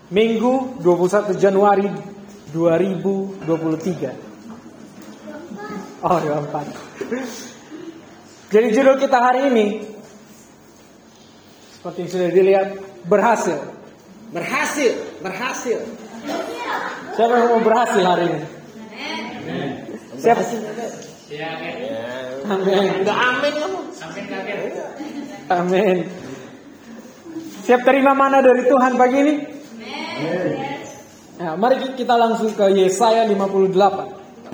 Minggu 21 Januari 2023. Oh, 24. Jadi judul kita hari ini seperti yang sudah dilihat, berhasil. Berhasil. Siapa yang mau berhasil hari ini? Siapa? Amin. Enggak amin kamu. Amin. Siap terima mana dari Tuhan pagi ini? Nah, mari kita langsung ke Yesaya 58.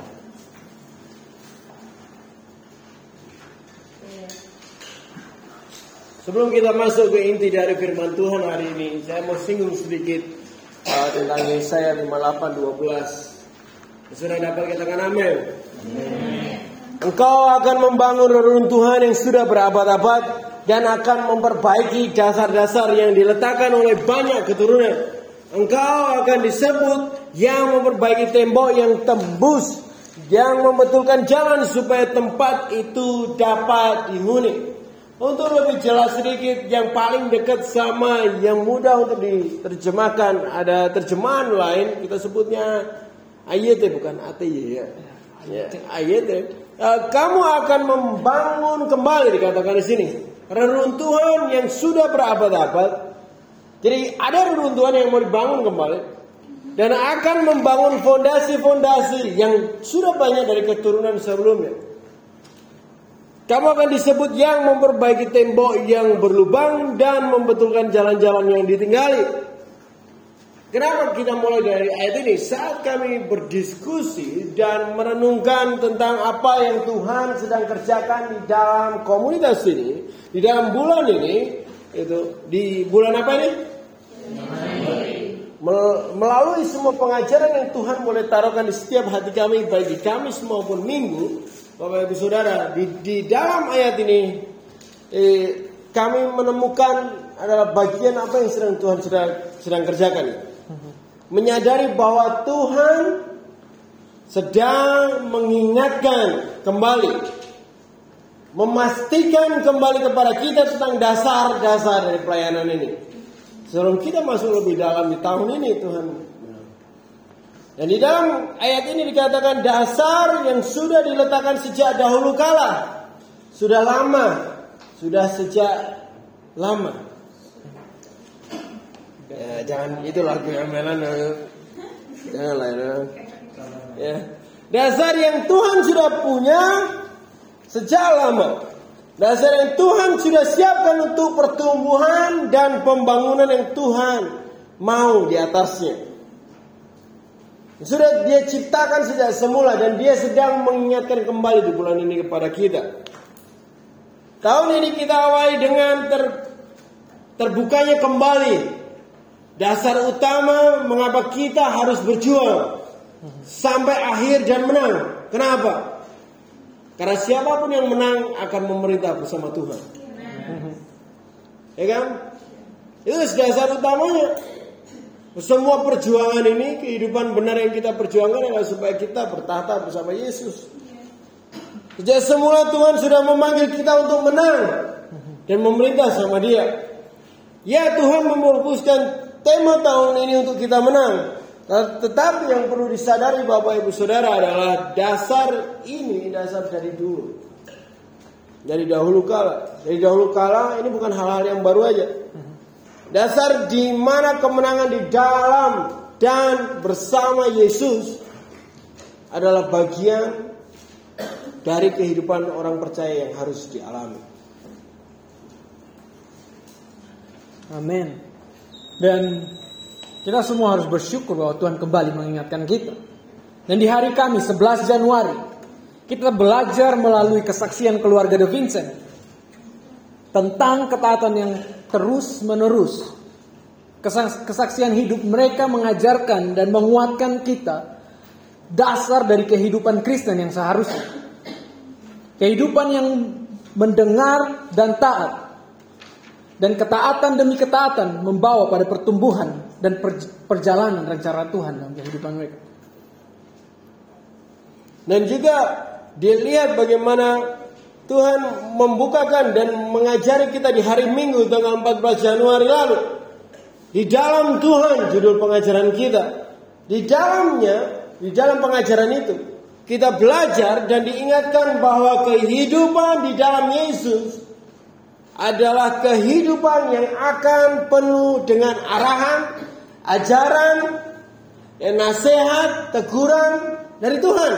Sebelum kita masuk ke inti dari firman Tuhan hari ini, saya mau singgung sedikit tentang Yesaya 58:12. Sudah dapat katakan amin. Engkau akan membangun reruntuhan yang sudah berabad-abad dan akan memperbaiki dasar-dasar yang diletakkan oleh banyak keturunan. Engkau akan disebut yang memperbaiki tembok yang tembus, yang membetulkan jalan supaya tempat itu dapat dihuni. Untuk lebih jelas sedikit, yang paling dekat sama yang mudah untuk diterjemahkan, ada terjemahan lain, kita sebutnya ayat, bukan ATY ya. Ayat. Kamu akan membangun kembali, dikatakan di sini, reruntuhan yang sudah berabad-abad. Jadi ada reruntuhan yang mau dibangun kembali, dan akan membangun fondasi-fondasi yang sudah banyak dari keturunan sebelumnya. Kamu akan disebut yang memperbaiki tembok yang berlubang dan membetulkan jalan-jalan yang ditinggali. Kenapa kita mulai dari ayat ini? Saat kami berdiskusi dan merenungkan tentang apa yang Tuhan sedang kerjakan di dalam komunitas ini, di dalam bulan ini, itu di bulan apa ini? Melalui semua pengajaran yang Tuhan boleh taruhkan di setiap hati kami, baik di Kamis maupun Minggu, Bapak Ibu Saudara, di dalam ayat ini kami menemukan adalah bagian apa yang Tuhan sedang kerjakan. Menyadari bahwa Tuhan sedang mengingatkan kembali, memastikan kembali kepada kita tentang dasar-dasar dari pelayanan ini. Sebelum kita masuk lebih dalam di tahun ini, Tuhan. Dan di dalam ayat ini dikatakan dasar yang sudah diletakkan sejak dahulu kala. Sudah lama. Sudah sejak lama. Ya, jangan itu lagu Amelan. Janganlah. Ya. Dasar yang Tuhan sudah punya sejak lama. Dasar yang Tuhan sudah siapkan untuk pertumbuhan dan pembangunan yang Tuhan mau di atasnya. Sudah Dia ciptakan sejak semula dan Dia sedang mengingatkan kembali di bulan ini kepada kita. Tahun ini kita awali dengan terbukanya kembali dasar utama mengapa kita harus berjuang sampai akhir dan menang. Kenapa? Karena siapapun yang menang akan memerintah bersama Tuhan. Ya kan? Itu dasar utamanya. Semua perjuangan ini, kehidupan benar yang kita perjuangkan adalah supaya kita bertahta bersama Yesus. Sejak semula Tuhan sudah memanggil kita untuk menang dan memerintah sama Dia. Ya, Tuhan memutuskan tema tahun ini untuk kita menang. Tetapi yang perlu disadari Bapak Ibu Saudara adalah dasar ini dasar dari dulu. Dari dahulu kala. Dari dahulu kala ini bukan hal-hal yang baru aja. Dasar di mana kemenangan di dalam dan bersama Yesus adalah bagian dari kehidupan orang percaya yang harus dialami. Amin. Dan kita semua harus bersyukur bahwa Tuhan kembali mengingatkan kita. Dan di hari Kamis 11 Januari kita belajar melalui kesaksian keluarga De Vincent tentang ketaatan yang terus menerus. Kesaksian hidup mereka mengajarkan dan menguatkan kita dasar dari kehidupan Kristen yang seharusnya. Kehidupan yang mendengar dan taat. Dan ketaatan demi ketaatan membawa pada pertumbuhan dan perjalanan rencana Tuhan dalam kehidupan mereka. Dan juga dilihat bagaimana Tuhan membukakan dan mengajari kita di hari Minggu tanggal 14 Januari lalu. Di dalam Tuhan judul pengajaran kita. Di dalam pengajaran itu kita belajar dan diingatkan bahwa kehidupan di dalam Yesus adalah kehidupan yang akan penuh dengan arahan, ajaran, nasihat, teguran dari Tuhan.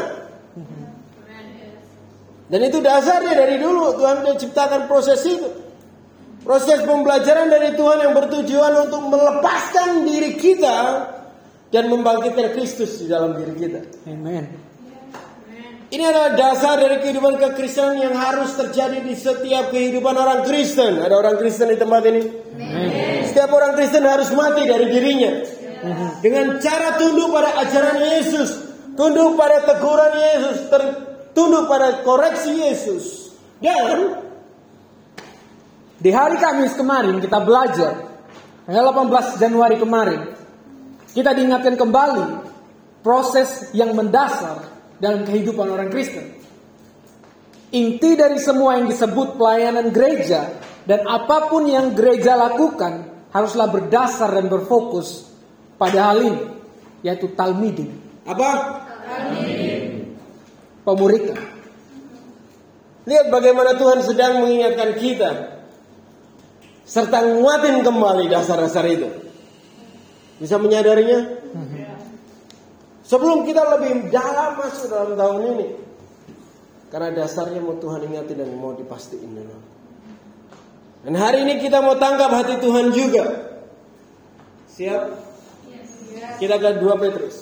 Dan itu dasarnya dari dulu Tuhan sudah ciptakan proses itu. Proses pembelajaran dari Tuhan yang bertujuan untuk melepaskan diri kita dan membangkitkan Kristus di dalam diri kita. Amen. Ini adalah dasar dari kehidupan kekristenan yang harus terjadi di setiap kehidupan orang Kristen. Ada orang Kristen di tempat ini? Amen. Setiap orang Kristen harus mati dari dirinya. Dengan cara tunduk pada ajaran Yesus, tunduk pada teguran Yesus, tunduk pada koreksi Yesus. Dan di hari Kamis kemarin kita belajar, tanggal 18 Januari kemarin, kita diingatkan kembali proses yang mendasar dalam kehidupan orang Kristen. Inti dari semua yang disebut pelayanan gereja dan apapun yang gereja lakukan haruslah berdasar dan berfokus pada hal ini, yaitu talmidin. Apa? Talmidin. Pemuritan. Lihat bagaimana Tuhan sedang mengingatkan kita serta nguatin kembali dasar-dasar itu. Bisa menyadarinya? Sebelum kita lebih dalam masuk dalam tahun ini, karena dasarnya mau Tuhan ingati dan mau dipastiin dulu. Dan hari ini kita mau tangkap hati Tuhan juga. Siap? Kita ke 2 Petrus.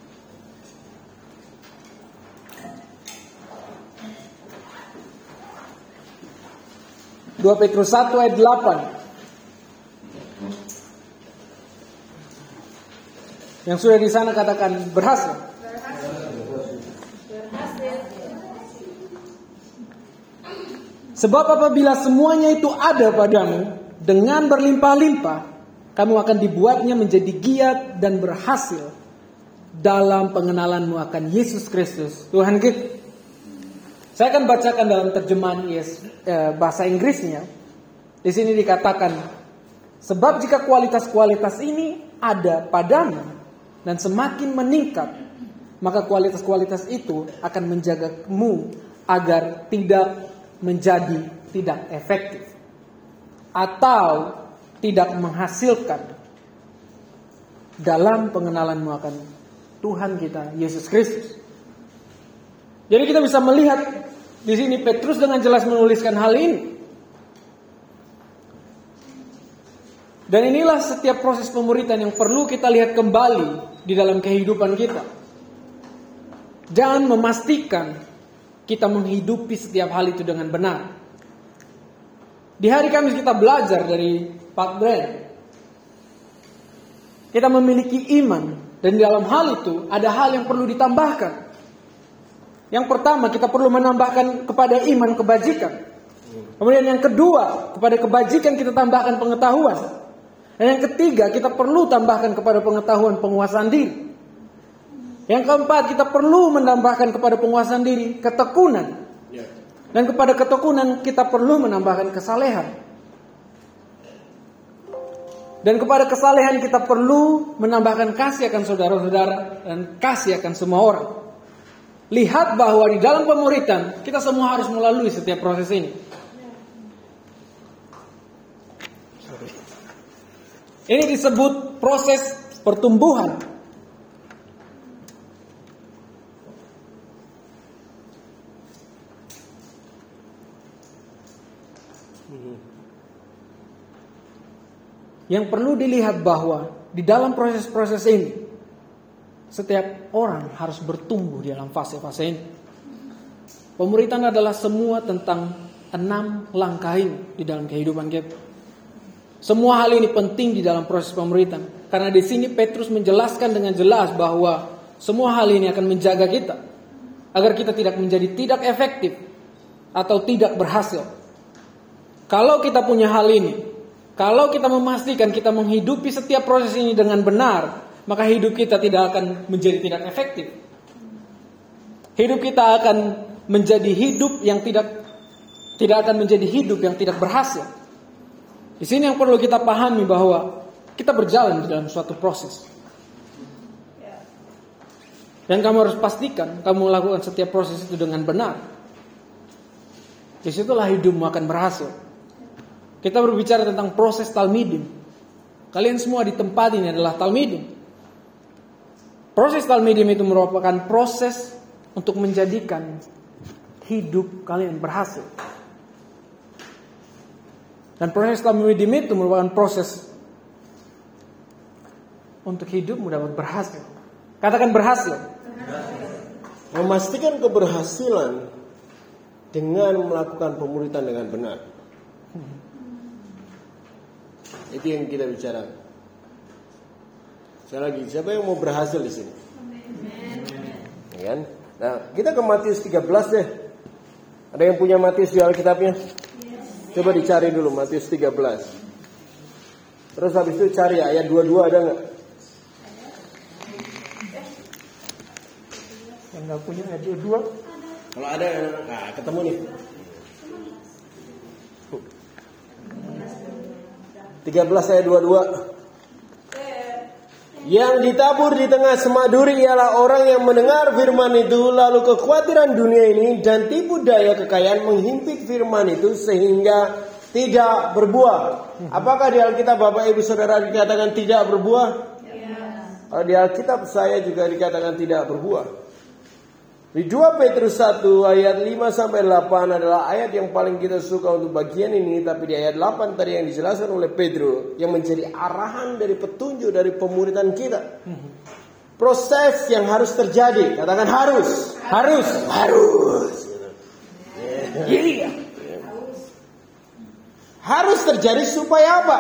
Petrus 1 ayat 8. Yang sudah di sana katakan berhasil. Sebab apabila semuanya itu ada padamu dengan berlimpah-limpah, kamu akan dibuatnya menjadi giat dan berhasil dalam pengenalanmu akan Yesus Kristus Tuhan kita. Saya akan bacakan dalam terjemahan bahasa Inggrisnya. Di sini dikatakan, sebab jika kualitas-kualitas ini ada padamu dan semakin meningkat, maka kualitas-kualitas itu akan menjagamu agar tidak menjadi tidak efektif atau tidak menghasilkan dalam pengenalanmu akan Tuhan kita Yesus Kristus. Jadi kita bisa melihat di sini Petrus dengan jelas menuliskan hal ini. Dan inilah setiap proses pemuritan yang perlu kita lihat kembali di dalam kehidupan kita. Dan memastikan kita menghidupi setiap hal itu dengan benar. Di hari Kamis kita belajar dari Pak Brand. Kita memiliki iman. Dan di dalam hal itu ada hal yang perlu ditambahkan. Yang pertama, kita perlu menambahkan kepada iman kebajikan. Kemudian yang kedua, kepada kebajikan kita tambahkan pengetahuan. Dan yang ketiga, kita perlu tambahkan kepada pengetahuan penguasaan diri. Yang keempat, kita perlu menambahkan kepada penguasaan diri ketekunan. Dan kepada ketekunan kita perlu menambahkan kesalehan. Dan kepada kesalehan kita perlu menambahkan kasih akan saudara-saudara dan kasih akan semua orang. Lihat bahwa di dalam pemuritan kita semua harus melalui setiap proses ini. Ini disebut proses pertumbuhan. Yang perlu dilihat bahwa di dalam proses-proses ini setiap orang harus bertumbuh di dalam fase-fase ini. Pemuritan adalah semua tentang 6 langkah ini di dalam kehidupan kita. Semua hal ini penting di dalam proses pemuritan. Karena di sini Petrus menjelaskan dengan jelas bahwa semua hal ini akan menjaga kita agar kita tidak menjadi tidak efektif atau tidak berhasil. Kalau kita punya hal ini, kalau kita memastikan kita menghidupi setiap proses ini dengan benar, maka hidup kita tidak akan menjadi tidak efektif. Hidup kita akan menjadi hidup yang tidak akan menjadi hidup yang tidak berhasil. Di sini yang perlu kita pahami bahwa kita berjalan di dalam suatu proses. Dan kamu harus pastikan kamu lakukan setiap proses itu dengan benar. Disitulah hidupmu akan berhasil. Kita berbicara tentang proses talmidim. Kalian semua di tempat ini adalah talmidim. Proses talmidim itu merupakan proses untuk menjadikan hidup kalian berhasil. Dan proses talmidim itu merupakan proses untuk hidupmu dapat berhasil. Katakan berhasil. Memastikan keberhasilan dengan melakukan pemuritan dengan benar. Itu yang kita bicara. Sekali lagi, siapa yang mau berhasil di sini? Ya kan? Nah, kita ke Matius 13 deh. Ada yang punya Matius di Alkitabnya? Coba dicari dulu Matius 13. Terus habis itu cari ayat 22 ada nggak? Yang nggak punya ayat 22? Kalau ada, nah ketemu nih. 13 ayat 22. Yang ditabur di tengah semak duri ialah orang yang mendengar firman itu, lalu kekhawatiran dunia ini dan tipu daya kekayaan menghimpit firman itu sehingga tidak berbuah. Apakah di Alkitab Bapak Ibu Saudara dikatakan tidak berbuah? Kalau di Alkitab saya juga dikatakan tidak berbuah. Di 2 Petrus 1 ayat 5-8 adalah ayat yang paling kita suka untuk bagian ini. Tapi di ayat 8 tadi yang dijelaskan oleh Petrus, yang menjadi arahan dari petunjuk dari pemuritan kita. Proses yang harus terjadi. Katakan harus. Harus. Iya. Harus terjadi supaya apa?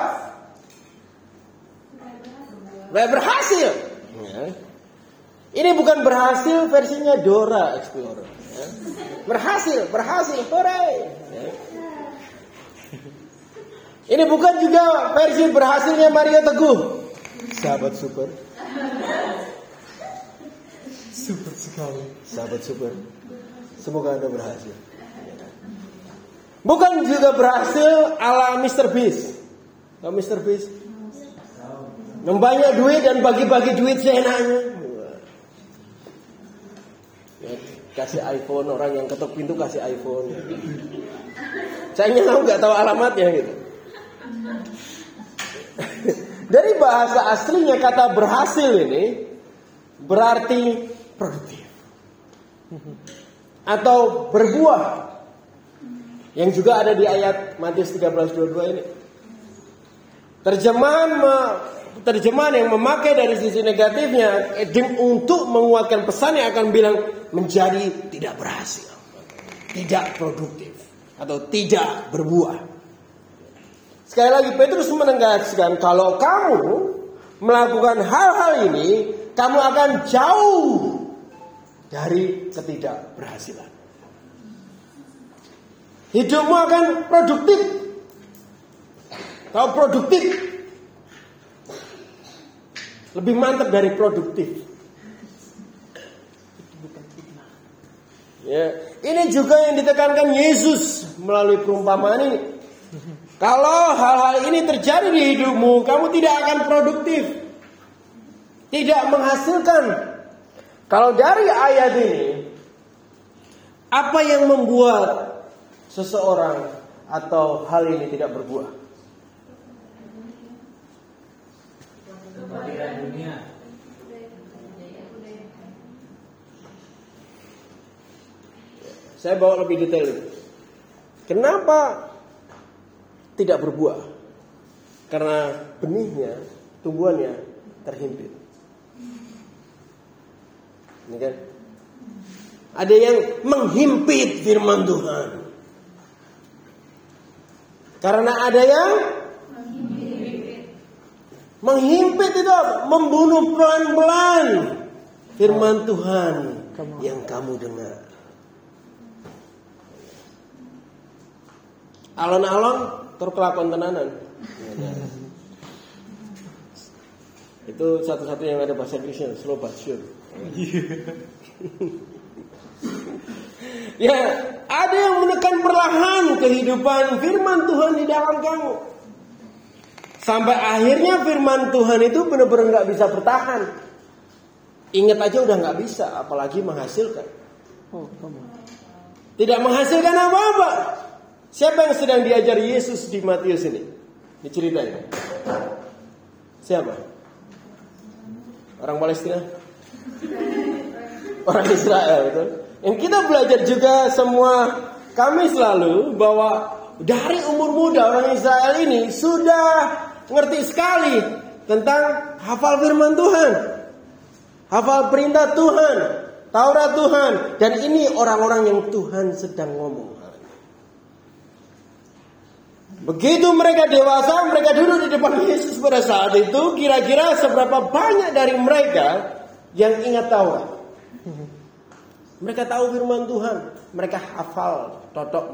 Supaya berhasil. Ini bukan berhasil versinya Dora Explorer. Berhasil, hooray. Ini bukan juga versi berhasilnya Mario Teguh. Sahabat super. Super sekali. Sahabat super. Semoga Anda berhasil. Bukan juga berhasil ala Mr. Beast. Tahu Mr. Beast? Membanyak duit dan bagi-bagi duit seenaknya. Kasih iPhone, orang yang ketok pintu kasih iPhone. Sayangnya kamu nggak tahu alamatnya gitu. Dari bahasa aslinya kata berhasil ini berarti produktif atau berbuah, yang juga ada di ayat Matius 13:22 ini. Terjemahan yang memakai dari sisi negatifnya untuk menguatkan pesan yang akan bilang menjadi tidak berhasil, tidak produktif, atau tidak berbuah. Sekali lagi Petrus menegaskan kalau kamu melakukan hal-hal ini, kamu akan jauh dari ketidakberhasilan. Hidupmu akan produktif. Kalau produktif lebih mantap dari produktif. Ya, ini juga yang ditekankan Yesus melalui perumpamaan ini. Kalau hal-hal ini terjadi di hidupmu, kamu tidak akan produktif, tidak menghasilkan. Kalau dari ayat ini, apa yang membuat seseorang atau hal ini tidak berbuah? Dunia. Saya bawa lebih detail. Kenapa tidak berbuah? Karena benihnya, tumbuhannya terhimpit. Ini kan? Ada yang menghimpit firman Tuhan. Karena ada yang menghimpit itu membunuh pelan-pelan firman Tuhan yang kamu dengar. Alon-alon terkelakon tenanan. Itu satu-satunya yang ada bahasa Inggrisnya, slow but sure. Ya, ada yang menekan perlahan kehidupan firman Tuhan di dalam kamu. Sampai akhirnya firman Tuhan itu benar-benar nggak bisa bertahan. Ingat aja udah nggak bisa, apalagi menghasilkan. Tidak menghasilkan apa-apa. Siapa yang sedang diajar Yesus di Matius ini? Diceritain. Siapa? Orang Palestina? Orang Israel, betul? Yang kita belajar juga semua kami selalu bahwa dari umur muda orang Israel ini sudah ngerti sekali tentang hafal firman Tuhan, hafal perintah Tuhan, Taurat Tuhan, dan ini orang-orang yang Tuhan sedang ngomong. Begitu mereka dewasa, mereka duduk di depan Yesus pada saat itu, kira-kira seberapa banyak dari mereka yang ingat Taurat? Mereka tahu firman Tuhan, mereka hafal, totok.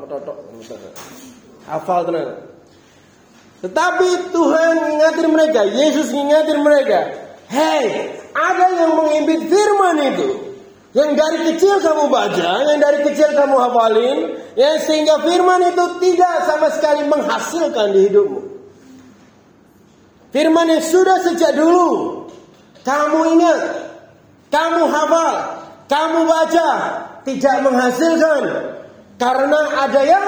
Hafal tenang. Tetapi Tuhan ingatin mereka, Yesus ingatin mereka, hei, ada yang mengimbit firman itu, yang dari kecil kamu baca, yang dari kecil kamu hafalin, yang sehingga firman itu tidak sama sekali menghasilkan di hidupmu. Firman yang sudah sejak dulu kamu ingat, kamu hafal, kamu baca, tidak menghasilkan karena ada yang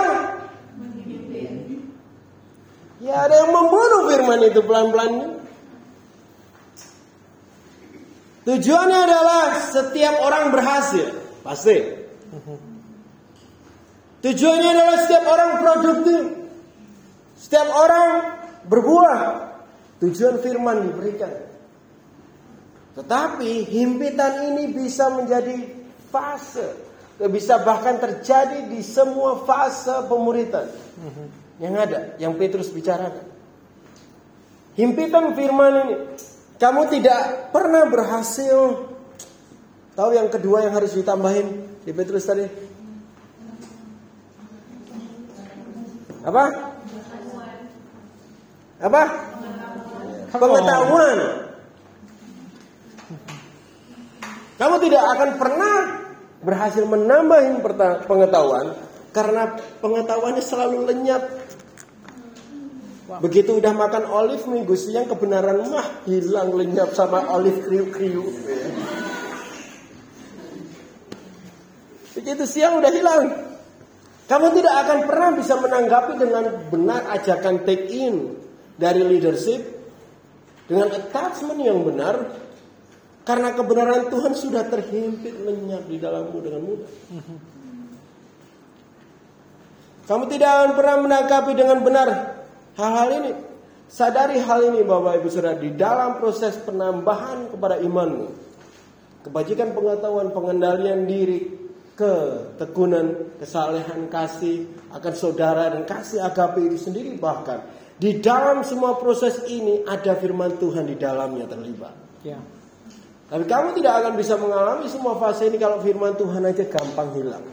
ada yang membunuh firman itu pelan-pelan. Tujuannya adalah setiap orang berhasil, pasti. Tujuannya adalah setiap orang produktif, setiap orang berbuah. Tujuan firman diberikan. Tetapi himpitan ini bisa menjadi fase, bisa bahkan terjadi di semua fase pemuritan yang ada, yang Petrus bicarakan. Himpitan firman ini, kamu tidak pernah berhasil. Tahu yang kedua yang harus ditambahin di Petrus tadi? Apa? Pengetahuan. Kamu tidak akan pernah berhasil menambah pengetahuan karena pengetahuannya selalu lenyap. Begitu udah makan olive minggu siang, kebenaran mah hilang, lenyap sama olive kriuk-kriuk. Begitu siang udah hilang. Kamu tidak akan pernah bisa menanggapi dengan benar ajakan take in dari leadership dengan attachment yang benar, karena kebenaran Tuhan sudah terhimpit lenyap di dalammu dengan mudah. Kamu tidak akan pernah menanggapi dengan benar hal-hal ini. Sadari hal ini Bapak Ibu Saudara, di dalam proses penambahan kepada imanmu, kebajikan pengetahuan, pengendalian diri, ketekunan, kesalehan, kasih akan saudara, dan kasih agape itu sendiri, bahkan di dalam semua proses ini ada firman Tuhan di dalamnya terlibat. Ya. Tapi kamu tidak akan bisa mengalami semua fase ini kalau firman Tuhan aja gampang hilang.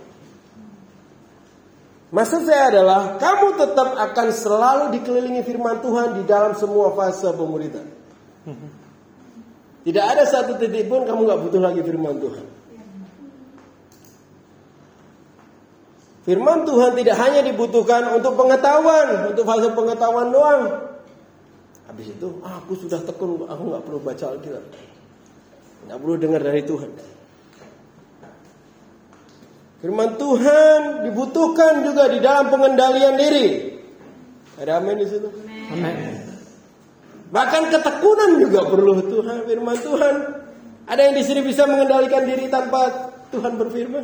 Maksud saya adalah kamu tetap akan selalu dikelilingi firman Tuhan di dalam semua fase pemuritan. Tidak ada satu titik pun kamu gak butuh lagi firman Tuhan. Firman Tuhan tidak hanya dibutuhkan untuk pengetahuan, untuk fase pengetahuan doang. Habis itu, aku sudah tekun, aku gak perlu baca Alkitab, gak perlu dengar dari Tuhan. Firman Tuhan dibutuhkan juga di dalam pengendalian diri. Ada amin di situ? Amin. Bahkan ketekunan juga perlu Tuhan, firman Tuhan. Ada yang di sini bisa mengendalikan diri tanpa Tuhan berfirman?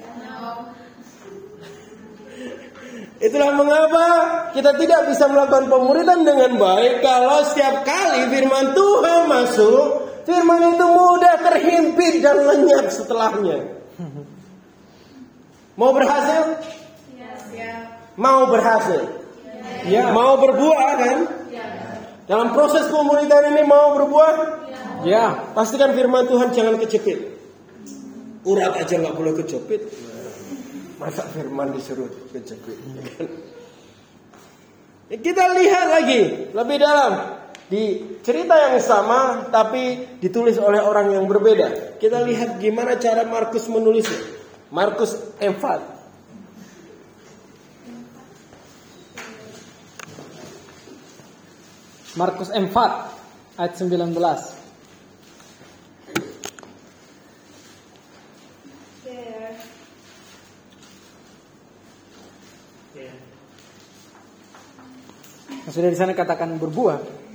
Itulah mengapa kita tidak bisa melakukan pemuritan dengan baik kalau setiap kali firman Tuhan masuk, firman itu mudah terhimpit dan lenyap setelahnya. Mau berhasil? Mau berhasil? Ya. Mau berbuah kan? Dalam proses pemuritan ini mau berbuah? Ya. Pastikan firman Tuhan jangan kejepit. Urat aja nggak boleh kejepit. Masa firman disuruh kejepit? Kita lihat lagi lebih dalam di cerita yang sama tapi ditulis oleh orang yang berbeda. Kita lihat gimana cara Markus menulisnya. Markus 4. Markus 4 ayat 19. Sudah di sana katakan berbuah.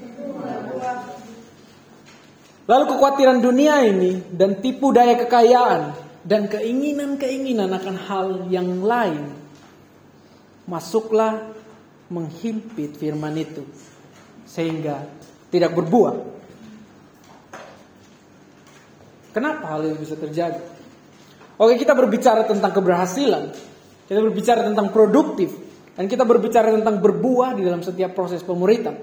Lalu kekhawatiran dunia ini dan tipu daya kekayaan dan keinginan-keinginan akan hal yang lain masuklah menghimpit firman itu sehingga tidak berbuah. Kenapa hal ini bisa terjadi? Oke, kita berbicara tentang keberhasilan, kita berbicara tentang produktif, dan kita berbicara tentang berbuah di dalam setiap proses pemuritan.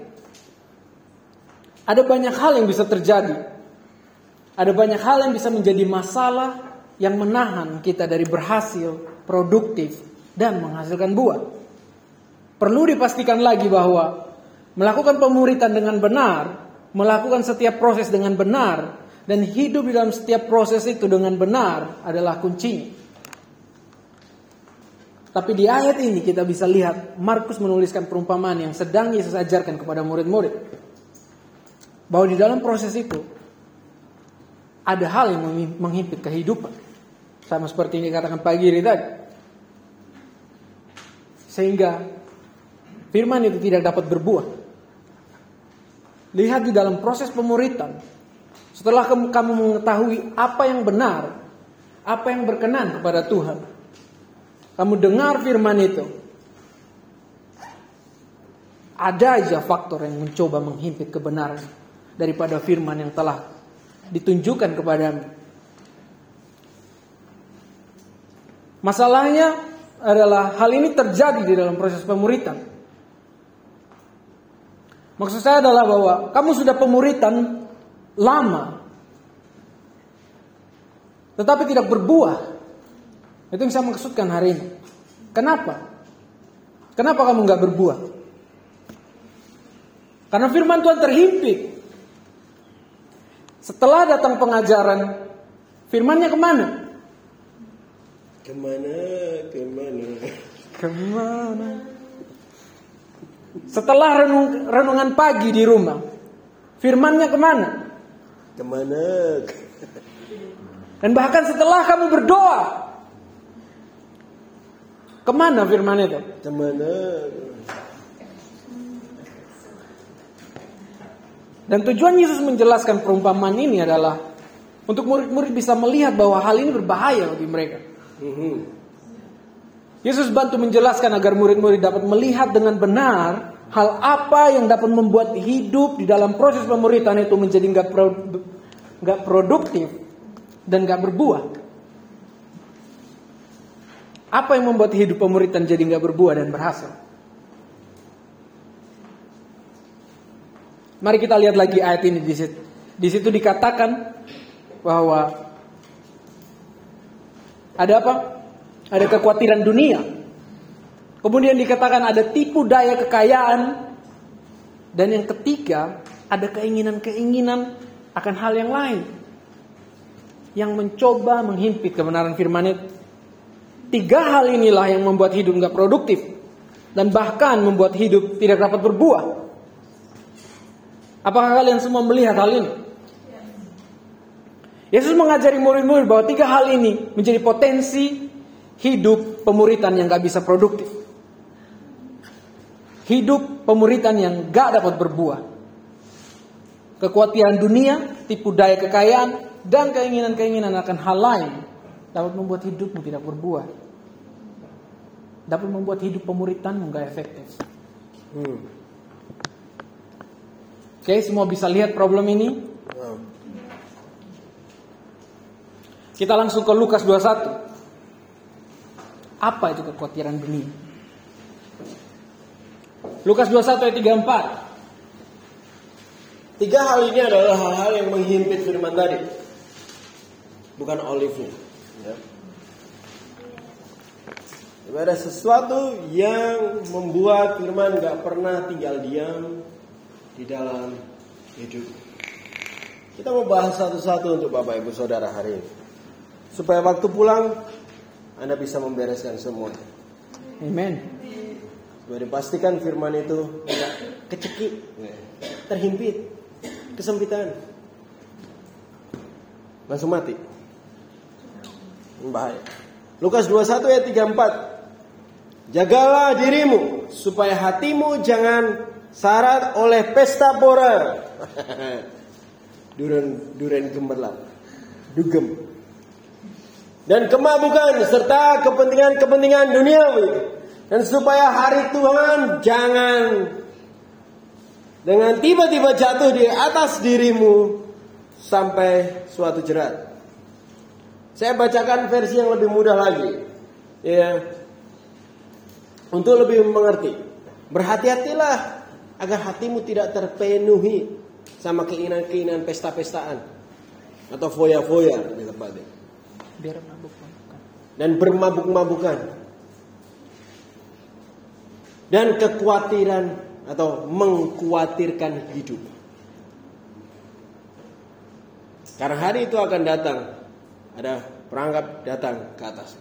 Ada banyak hal yang bisa terjadi. Ada banyak hal yang bisa menjadi masalah yang menahan kita dari berhasil, produktif, dan menghasilkan buah. Perlu dipastikan lagi bahwa melakukan pemuritan dengan benar, melakukan setiap proses dengan benar, dan hidup di dalam setiap proses itu dengan benar adalah kuncinya. Tapi di ayat ini kita bisa lihat Markus menuliskan perumpamaan yang sedang Yesus ajarkan kepada murid-murid. Bahwa di dalam proses itu ada hal yang menghimpit kehidupan. Sama seperti yang dikatakan pagi ini tadi. Sehingga firman itu tidak dapat berbuah. Lihat di dalam proses pemuritan. Setelah kamu mengetahui apa yang benar, apa yang berkenan kepada Tuhan, kamu dengar firman itu, ada aja faktor yang mencoba menghimpit kebenaran daripada firman yang telah ditunjukkan kepadamu. Masalahnya adalah hal ini terjadi di dalam proses pemuritan. Maksud saya adalah bahwa kamu sudah pemuritan lama, tetapi tidak berbuah. Itu yang saya maksudkan hari ini. Kenapa? Kenapa kamu gak berbuah? Karena firman Tuhan terhimpit. Setelah datang pengajaran, firmannya kemana? Kemana? Setelah renungan pagi di rumah, firmannya kemana? Kemana? Dan bahkan setelah kamu berdoa, kemana firman itu? Kemana? Dan tujuan Yesus menjelaskan perumpamaan ini adalah untuk murid-murid bisa melihat bahwa hal ini berbahaya bagi mereka. Yesus bantu menjelaskan agar murid-murid dapat melihat dengan benar hal apa yang dapat membuat hidup di dalam proses pemuritan itu menjadi gak produktif dan gak berbuah. Apa yang membuat hidup pemuritan jadi gak berbuah dan berhasil? Mari kita lihat lagi ayat ini di situ. Di situ dikatakan bahwa ada apa? Ada kekhawatiran dunia. Kemudian dikatakan ada tipu daya kekayaan. Dan yang ketiga, ada keinginan-keinginan akan hal yang lain yang mencoba menghimpit kebenaran firman itu. 3 hal inilah yang membuat hidup gak produktif dan bahkan membuat hidup tidak dapat berbuah. Apakah kalian semua melihat hal ini? Yesus mengajari murid-murid bahwa 3 hal ini menjadi potensi hidup pemuritan yang gak bisa produktif. Hidup pemuritan yang gak dapat berbuah. Kekhawatiran dunia, tipu daya kekayaan, dan keinginan-keinginan akan hal lain dapat membuat hidupmu tidak berbuah. Dapat membuat hidup pemuritanmu gak efektif. Oke, semua bisa lihat problem ini? Kita langsung ke Lukas 21. Apa itu kekhawatiran dunia? Lukas 21 ayat 34. 3 hal ini adalah hal-hal yang menghimpit firman tadi. Bukan olive-nya. Ya. Ada sesuatu yang membuat firman gak pernah tinggal diam di dalam hidup. Kita mau bahas satu-satu untuk Bapak Ibu Saudara hari ini, supaya waktu pulang Anda bisa membereskan semuanya. Amen. Supaya dipastikan firman itu tidak kecekik, terhimpit, kesempitan, langsung mati. Bahaya. Lukas 21 ayat 34. Jagalah dirimu supaya hatimu jangan syarat oleh pesta pora, duren gemerlap, dugem, dan kemabukan serta kepentingan duniawi, dan supaya hari Tuhan jangan dengan tiba-tiba jatuh di atas dirimu sampai suatu jerat. Saya bacakan versi yang lebih mudah lagi, ya, untuk lebih mengerti. Berhati-hatilah agar hatimu tidak terpenuhi sama keinginan-keinginan pesta-pestaan atau foya-foya di tempatnya. Biar mabuk-mabukan. Dan bermabuk-mabukan. Dan kekhawatiran atau mengkhawatirkan hidup. Karena hari itu akan datang. Ada perangkap datang ke atas.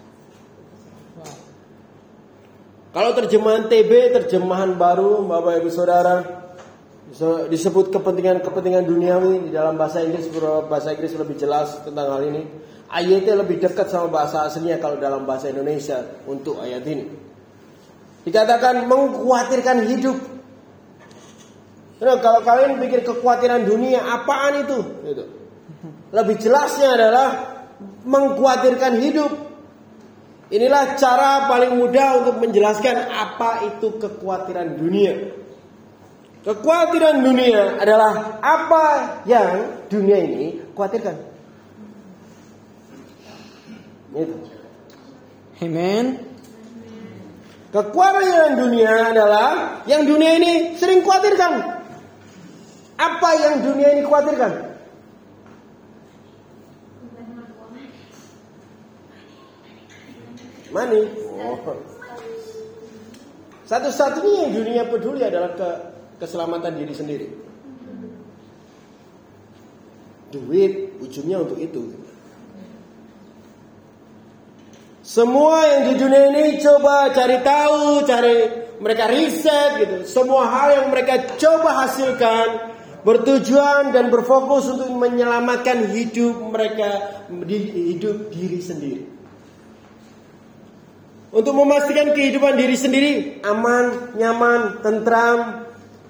Kalau terjemahan TB, terjemahan baru, Bapak Ibu Saudara, disebut kepentingan duniawi di dalam bahasa Inggris. Bahasa Inggris lebih jelas tentang hal ini. Ayatnya lebih dekat sama bahasa aslinya kalau dalam bahasa Indonesia untuk ayat ini. Dikatakan mengkhawatirkan hidup. Nah, kalau kalian pikir kekhawatiran dunia, apaan itu? Gitu. Lebih jelasnya adalah mengkhawatirkan hidup. Inilah cara paling mudah untuk menjelaskan apa itu kekhawatiran dunia. Kekhawatiran dunia adalah apa yang dunia ini khawatirkan. Gitu. Amen. Kekhawatiran dunia adalah yang dunia ini sering khawatirkan. Apa yang dunia ini khawatirkan? Money. Satu-satunya yang dunia peduli adalah keselamatan diri sendiri. Duit ujungnya untuk itu. Semua yang di dunia ini coba cari tahu, mereka riset gitu. Semua hal yang mereka coba hasilkan bertujuan dan berfokus untuk menyelamatkan hidup mereka, hidup diri sendiri. Untuk memastikan kehidupan diri sendiri aman, nyaman, tentram,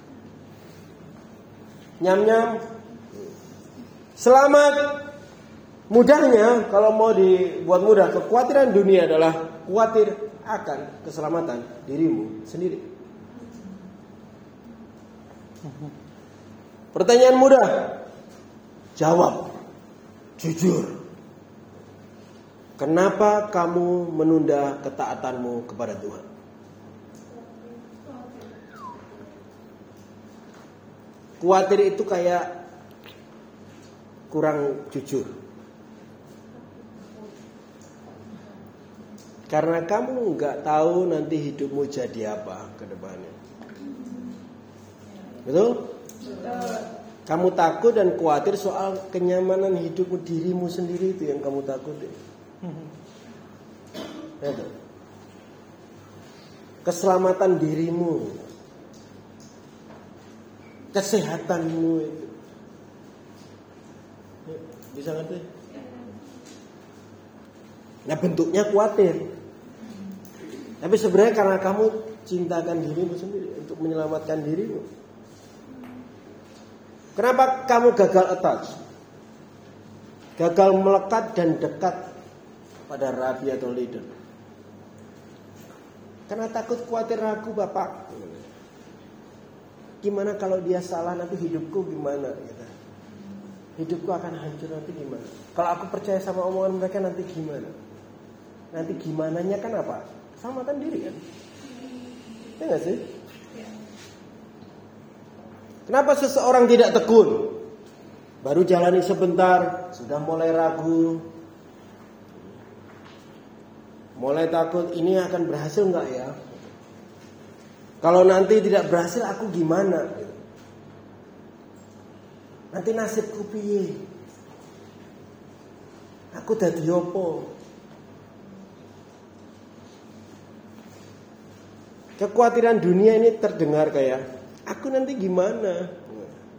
nyam-nyam, selamat. Mudahnya, kalau mau dibuat mudah, kekhawatiran dunia adalah khawatir akan keselamatan dirimu sendiri. Pertanyaan mudah, jawab jujur. Kenapa kamu menunda ketaatanmu kepada Tuhan? Khawatir itu kayak kurang jujur. Karena kamu nggak tahu nanti hidupmu jadi apa ke depannya. Betul? Kamu takut dan khawatir soal kenyamanan hidupmu, dirimu sendiri, itu yang kamu takutin. Keselamatan dirimu, kesehatanmu itu. Bisa ngerti? Nah, bentuknya khawatir. Tapi sebenarnya karena kamu cintakan dirimu sendiri untuk menyelamatkan dirimu. Kenapa kamu gagal attach? Gagal melekat dan dekat pada rabi atau leader. Karena takut khawatir ragu, Bapak. Gimana kalau dia salah, nanti hidupku gimana? Gitu. Hidupku akan hancur nanti gimana? Kalau aku percaya sama omongan mereka nanti gimana? Nanti gimananya kan apa? Keselamatan diri kan? Ya gak sih? Kenapa seseorang tidak tekun? Baru jalani sebentar, sudah mulai ragu, mulai takut, ini akan berhasil nggak ya? Kalau nanti tidak berhasil, aku gimana? Nanti nasibku piye? Aku dadi opo? Kekhawatiran dunia ini terdengar kayak, aku nanti gimana?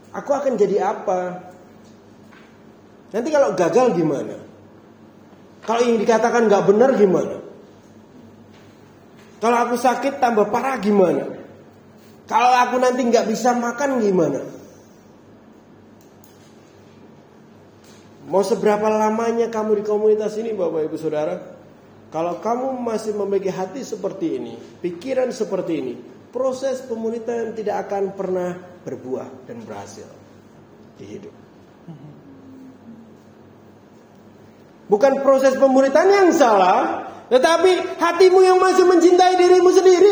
Aku akan jadi apa? Nanti kalau gagal gimana? Kalau yang dikatakan gak benar gimana? Kalau aku sakit tambah parah gimana? Kalau aku nanti gak bisa makan gimana? Mau seberapa lamanya kamu di komunitas ini Bapak Ibu Saudara? Kalau kamu masih memiliki hati seperti ini, pikiran seperti ini, proses pemuridan tidak akan pernah berbuah dan berhasil di hidup. Bukan proses pemuridan yang salah, tetapi hatimu yang masih mencintai dirimu sendiri.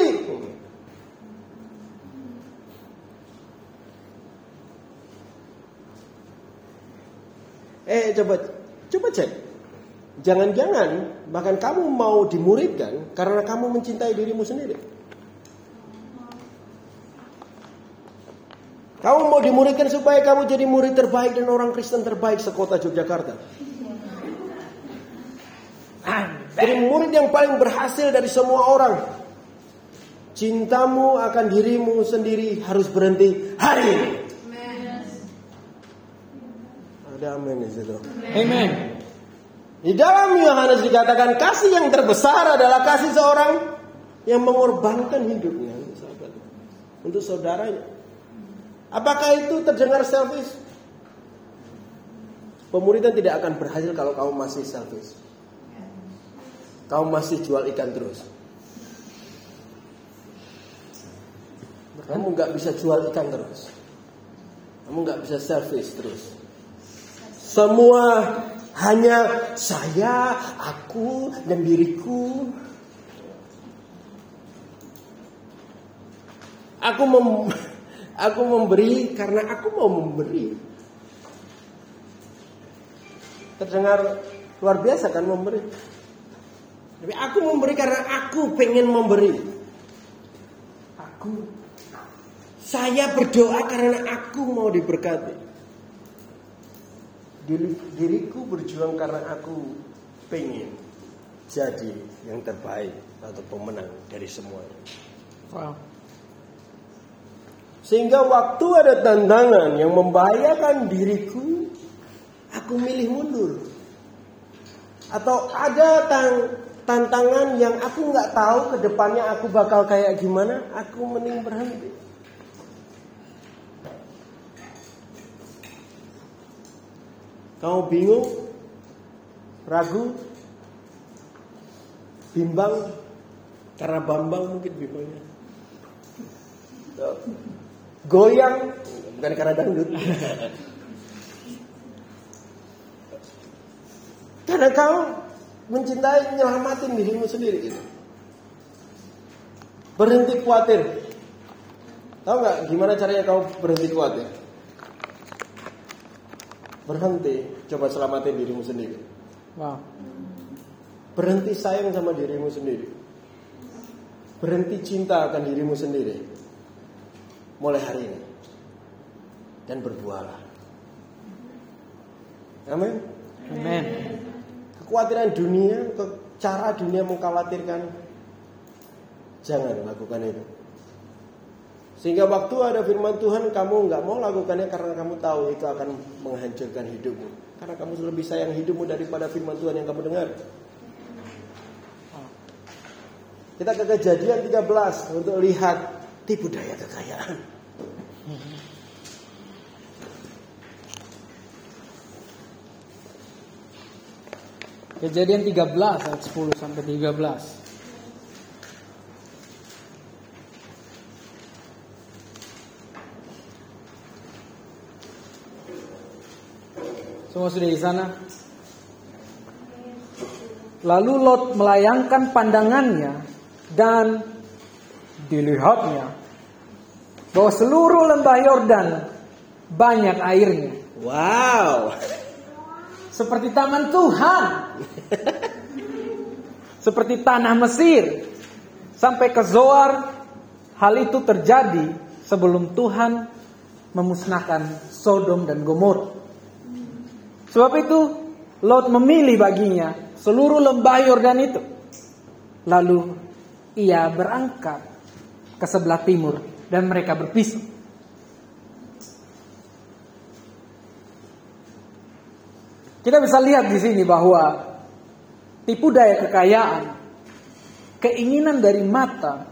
Coba cek. Jangan-jangan bahkan kamu mau dimuridkan karena kamu mencintai dirimu sendiri. Kamu mau dimuridkan supaya kamu jadi murid terbaik dan orang Kristen terbaik sekota Yogyakarta. Jadi murid yang paling berhasil dari semua orang. Cintamu akan dirimu sendiri harus berhenti hari ini. Ada amin di situ. Amen. Di dalam Yohanes dikatakan kasih yang terbesar adalah kasih seorang yang mengorbankan hidupnya untuk saudaranya. Apakah itu terdengar selfish? Pemuridan tidak akan berhasil kalau kamu masih selfish. Kamu masih jual ikan terus. Kamu gak bisa jual ikan terus. Kamu gak bisa selfish terus. Semua hanya saya, aku, dan diriku. Aku memberi karena aku mau memberi. Terdengar luar biasa kan memberi. Tapi aku memberi karena aku pengen memberi. Saya berdoa karena aku mau diberkati. Diriku berjuang karena aku pengen jadi yang terbaik atau pemenang dari semuanya. Wow. Sehingga waktu ada tantangan yang membahayakan diriku, aku milih mundur. Atau ada tantangan yang aku nggak tahu ke depannya aku bakal kayak gimana, aku mending berhenti. Kamu bingung, ragu, bimbang, karena Bambang mungkin bimbangnya. Goyang, bukan karena dangdut. Karena kau mencintai, nyelamatin dirimu sendiri gitu. Berhenti khawatir. Tahu nggak gimana caranya kau berhenti khawatir? Berhenti, coba selamatin dirimu sendiri. Wow. Berhenti sayang sama dirimu sendiri. Berhenti cinta akan dirimu sendiri. Mulai hari ini. Dan berbuahlah. Amin. Amen. Kekhawatiran dunia, cara dunia mengkhawatirkan, jangan lakukan itu. Sehingga waktu ada firman Tuhan, kamu gak mau lakukannya karena kamu tahu itu akan menghancurkan hidupmu. Karena kamu lebih sayang hidupmu daripada firman Tuhan yang kamu dengar. Kita ke Kejadian 13 untuk lihat tipu daya kekayaan. Kejadian 13 ayat 10 sampai 13. Semua sudah di sana. Lalu Lot melayangkan pandangannya dan dilihatnya bahwa seluruh lembah Yordan banyak airnya. Wow. Seperti taman Tuhan. Seperti tanah Mesir. Sampai ke Zoar. Hal itu terjadi sebelum Tuhan memusnahkan Sodom dan Gomor. Sebab itu Lot memilih baginya seluruh lembah Yordan itu. Lalu ia berangkat ke sebelah timur dan mereka berpisah. Kita bisa lihat di sini bahwa tipu daya kekayaan, keinginan dari mata,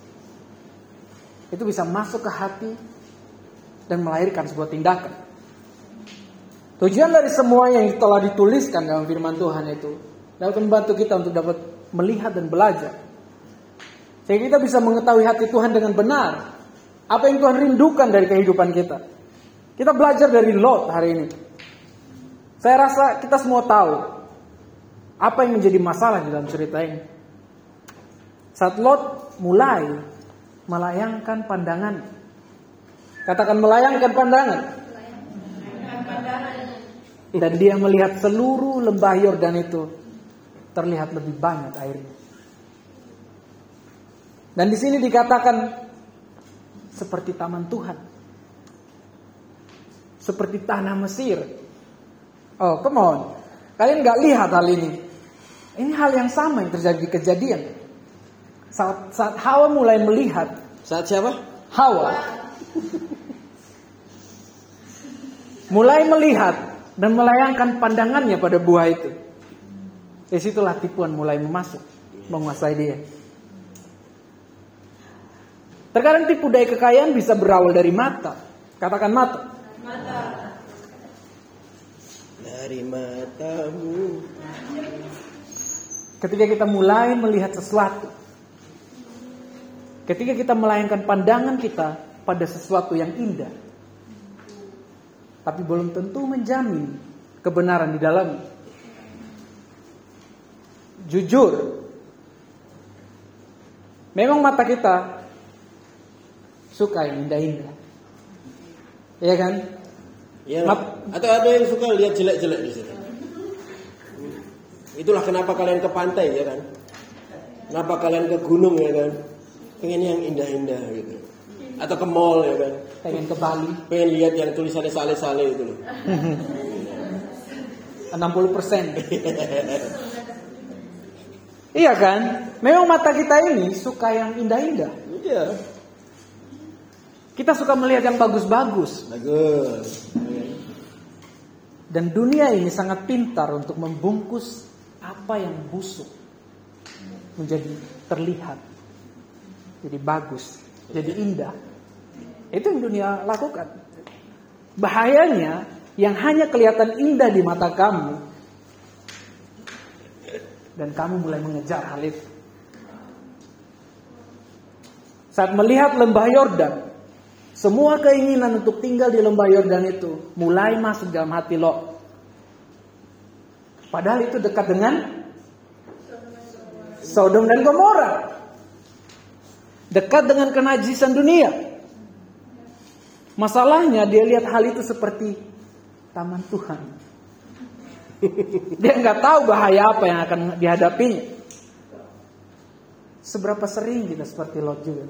itu bisa masuk ke hati dan melahirkan sebuah tindakan. Tujuan dari semua yang telah dituliskan dalam firman Tuhan itu dapat membantu kita untuk dapat melihat dan belajar, sehingga kita bisa mengetahui hati Tuhan dengan benar. Apa yang Tuhan rindukan dari kehidupan kita. Kita belajar dari Lot hari ini. Saya rasa kita semua tahu apa yang menjadi masalah di dalam cerita ini. Saat Lot mulai melayangkan pandangan. Katakan melayangkan pandangan. Dan dia melihat seluruh lembah Yordan itu terlihat lebih banyak airnya. Dan di sini dikatakan seperti taman Tuhan, seperti tanah Mesir. Oh, come on. Kalian gak lihat hal ini? Ini hal yang sama yang terjadi di Kejadian. Saat Hawa mulai melihat. Saat siapa? Hawa. Mulai melihat dan melayangkan pandangannya pada buah itu. Disitulah tipuan mulai menguasai dia. Terkadang tipu daya kekayaan bisa berawal dari mata. Katakan mata. Mata. Dari matamu. Ketika kita mulai melihat sesuatu, ketika kita melayangkan pandangan kita pada sesuatu yang indah, tapi belum tentu menjamin kebenaran di dalamnya. Jujur, memang mata kita suka yang indah-indah, ya kan? Ya, atau ada yang suka lihat jelek-jelek di situ. Itulah kenapa kalian ke pantai, ya kan? Kenapa kalian ke gunung, ya kan? Pengen yang indah-indah gitu. Atau ke mall, ya kan? Pengen ke Bali. Pengen lihat yang tulisannya sale-sale itu loh. 60%. Iya kan? Memang mata kita ini suka yang indah-indah. Iya. Kita suka melihat yang bagus-bagus. Bagus. Dan dunia ini sangat pintar untuk membungkus apa yang busuk menjadi terlihat, jadi bagus, jadi indah. Itu yang dunia lakukan. Bahayanya yang hanya kelihatan indah di mata kamu, dan kamu mulai mengejar hal itu. Saat melihat lembah Yordan, semua keinginan untuk tinggal di lembah Yordan itu mulai masuk dalam hati Lot. Padahal itu dekat dengan Sodom dan Gomora. Dekat dengan kenajisan dunia. Masalahnya dia lihat hal itu seperti taman Tuhan. Dia nggak tahu bahaya apa yang akan dihadapinya. Seberapa sering kita seperti Lot juga?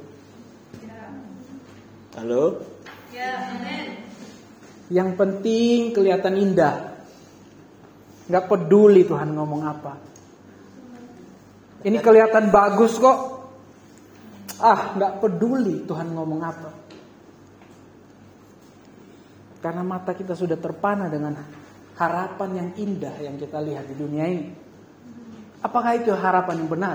Halo? Ya, amin. Yang penting kelihatan indah. Gak peduli Tuhan ngomong apa. Ini kelihatan bagus kok. Gak peduli Tuhan ngomong apa. Karena mata kita sudah terpana dengan harapan yang indah yang kita lihat di dunia ini. Apakah itu harapan yang benar?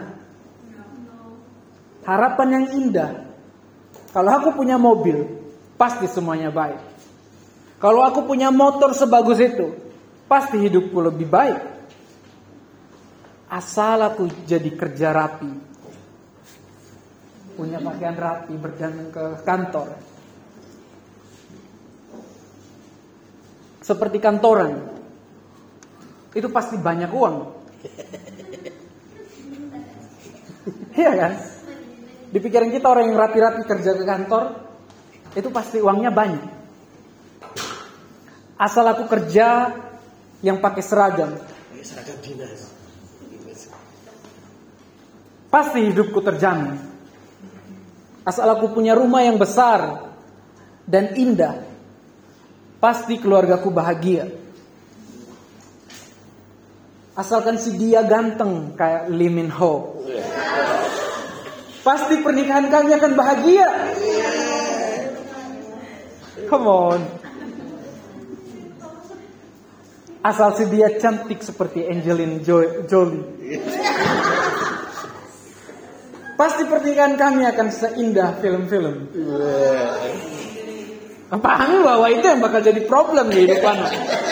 Harapan yang indah. Kalau aku punya mobil, pasti semuanya baik. Kalau aku punya motor sebagus itu, pasti hidupku lebih baik. Asal aku jadi kerja rapi, punya pakaian rapi, berdandan ke kantor, seperti kantoran, itu pasti banyak uang. Iya kan? Di pikiran kita orang yang rapi-rapi kerja ke kantor, itu pasti uangnya banyak. Asal aku kerja yang pakai seragam dinas, pasti hidupku terjamin. Asal aku punya rumah yang besar dan indah, pasti keluargaku bahagia. Asalkan si dia ganteng kayak Lee Min Ho, pasti pernikahan kami akan bahagia. Come on. asal si dia cantik seperti Angelina Jolie. Pasti pernikahan kami akan seindah film-film. Pahami bahwa itu yang bakal jadi problem di hidup anak.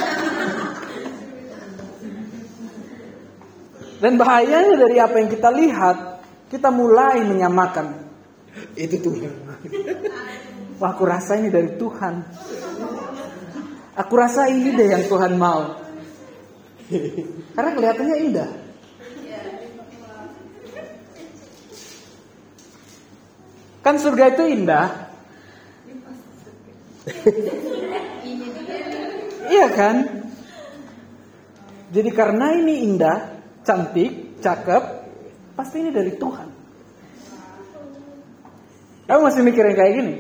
Dan bahayanya dari apa yang kita lihat, kita mulai menyamakan. Itu Tuhan. Wah, aku rasa ini dari Tuhan. Aku rasa ini deh yang Tuhan mau. Karena kelihatannya indah. Kan surga itu indah. Iya kan? Jadi karena ini indah, cantik, cakep, pasti ini dari Tuhan. Kamu masih mikirin kayak gini?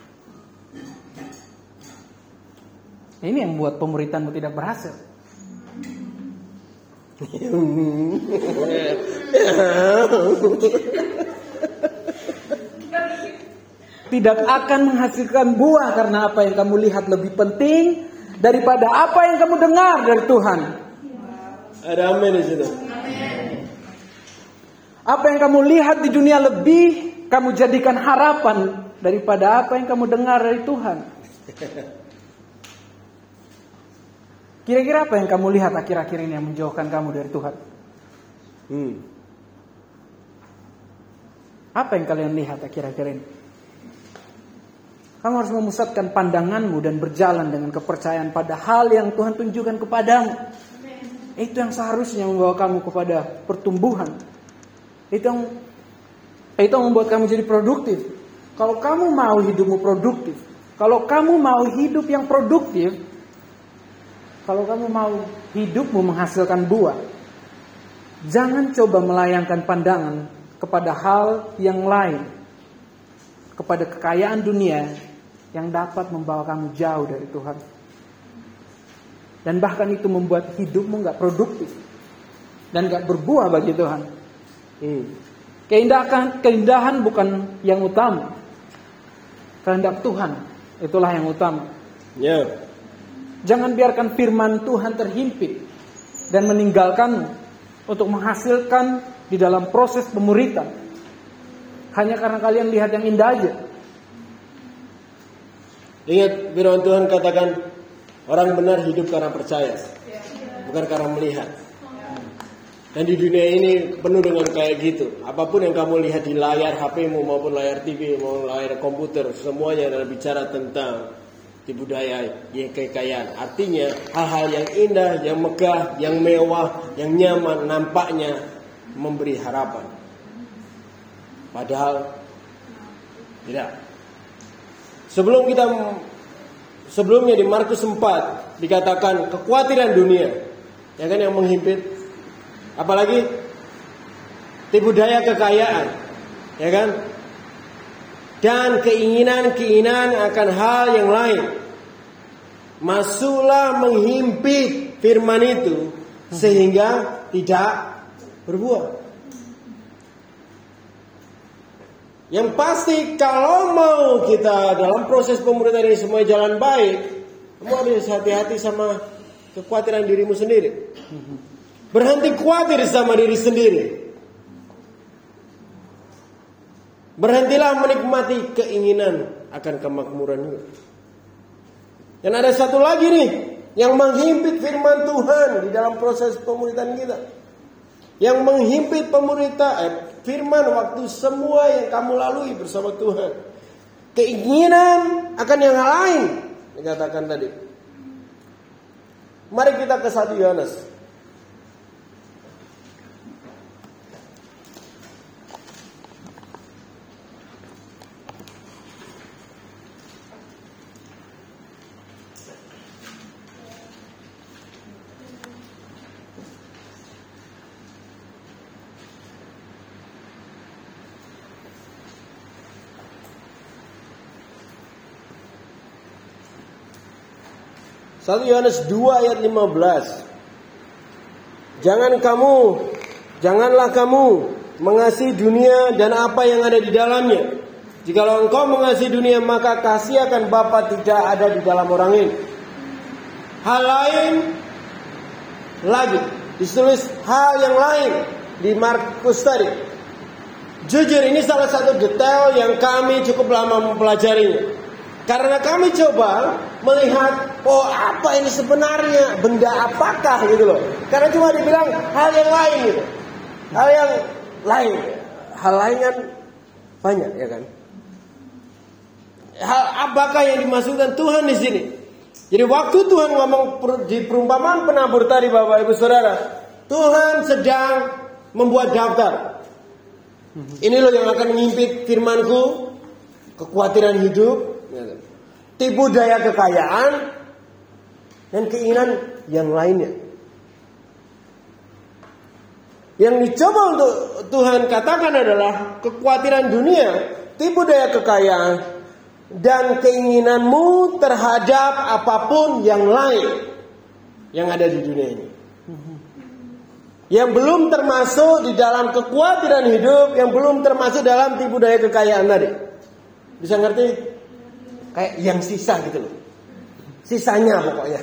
Ini yang membuat pemuritanmu tidak berhasil. Tidak akan menghasilkan buah karena apa yang kamu lihat lebih penting daripada apa yang kamu dengar dari Tuhan. Ada amin di situ. Apa yang kamu lihat di dunia lebih kamu jadikan harapan daripada apa yang kamu dengar dari Tuhan. Kira-kira apa yang kamu lihat akhir-akhir ini yang menjauhkan kamu dari Tuhan? Apa yang kalian lihat akhir-akhir ini? Kamu harus memusatkan pandanganmu dan berjalan dengan kepercayaan pada hal yang Tuhan tunjukkan kepadamu. Itu yang seharusnya membawa kamu kepada pertumbuhan. Itu yang membuat kamu jadi produktif. Kalau kamu mau hidupmu produktif, kalau kamu mau hidup yang produktif, kalau kamu mau hidupmu menghasilkan buah, jangan coba melayangkan pandangan kepada hal yang lain, kepada kekayaan dunia yang dapat membawa kamu jauh dari Tuhan. Dan bahkan itu membuat hidupmu gak produktif dan gak berbuah bagi Tuhan. Keindahan bukan yang utama. Kehendak Tuhan itulah yang utama. Jangan biarkan firman Tuhan terhimpit dan meninggalkanmu untuk menghasilkan di dalam proses pemuritan hanya karena kalian lihat yang indah aja. Ingat firman Tuhan katakan, orang benar hidup karena percaya, bukan karena melihat. Dan di dunia ini penuh dengan kayak gitu. Apapun yang kamu lihat di layar HP-mu maupun layar TV maupun layar komputer, semuanya adalah bicara tentang tipu daya, yang kekayaan. Artinya hal-hal yang indah, yang megah, yang mewah, yang nyaman nampaknya memberi harapan. Padahal tidak. Sebelumnya di Markus 4 dikatakan kekhawatiran dunia, ya kan, yang menghimpit, apalagi tipu daya kekayaan, ya kan, dan keinginan akan hal yang lain. Masuklah menghimpit firman itu sehingga tidak berbuah. Yang pasti kalau mau kita dalam proses pemuritan ini semua jalan baik, kamu harus hati-hati sama kekhawatiran dirimu sendiri. Berhenti khawatir sama diri sendiri. Berhentilah menikmati keinginan akan kemakmuran. Dan ada satu lagi nih yang menghimpit firman Tuhan di dalam proses pemuritan kita. Yang menghimpit firman waktu semua yang kamu lalui bersama Tuhan. Keinginan akan yang lain dikatakan tadi. Mari kita ke 1 Yohanes. Satu Yohanes 2 ayat 15. Janganlah kamu mengasihi dunia dan apa yang ada di dalamnya. Jikalau engkau mengasihi dunia, maka kasih akan Bapa tidak ada di dalam orang ini. Hal lain lagi. Ditulis hal yang lain di Markus tadi. Jujur ini salah satu detail yang kami cukup lama mempelajarinya. Karena kami coba melihat, oh apa ini sebenarnya, benda apakah gitu loh. Karena cuma dibilang hal yang lain gitu. Hal yang lain. Hal lain kan banyak ya kan. Hal apakah yang dimaksudkan Tuhan di sini? Jadi waktu Tuhan ngomong di perumpamaan penabur tadi Bapak Ibu Saudara, Tuhan sedang membuat daftar. Ini loh yang akan mengimpit firmanku, kekhawatiran hidup, tipu daya kekayaan, dan keinginan yang lainnya. Yang dicoba untuk Tuhan katakan adalah kekhawatiran dunia, tipu daya kekayaan, dan keinginanmu terhadap apapun yang lain yang ada di dunia ini. Yang belum termasuk di dalam kekhawatiran hidup, yang belum termasuk dalam tipu daya kekayaan tadi. Bisa ngerti? Kayak yang sisa gitu loh. Sisanya pokoknya.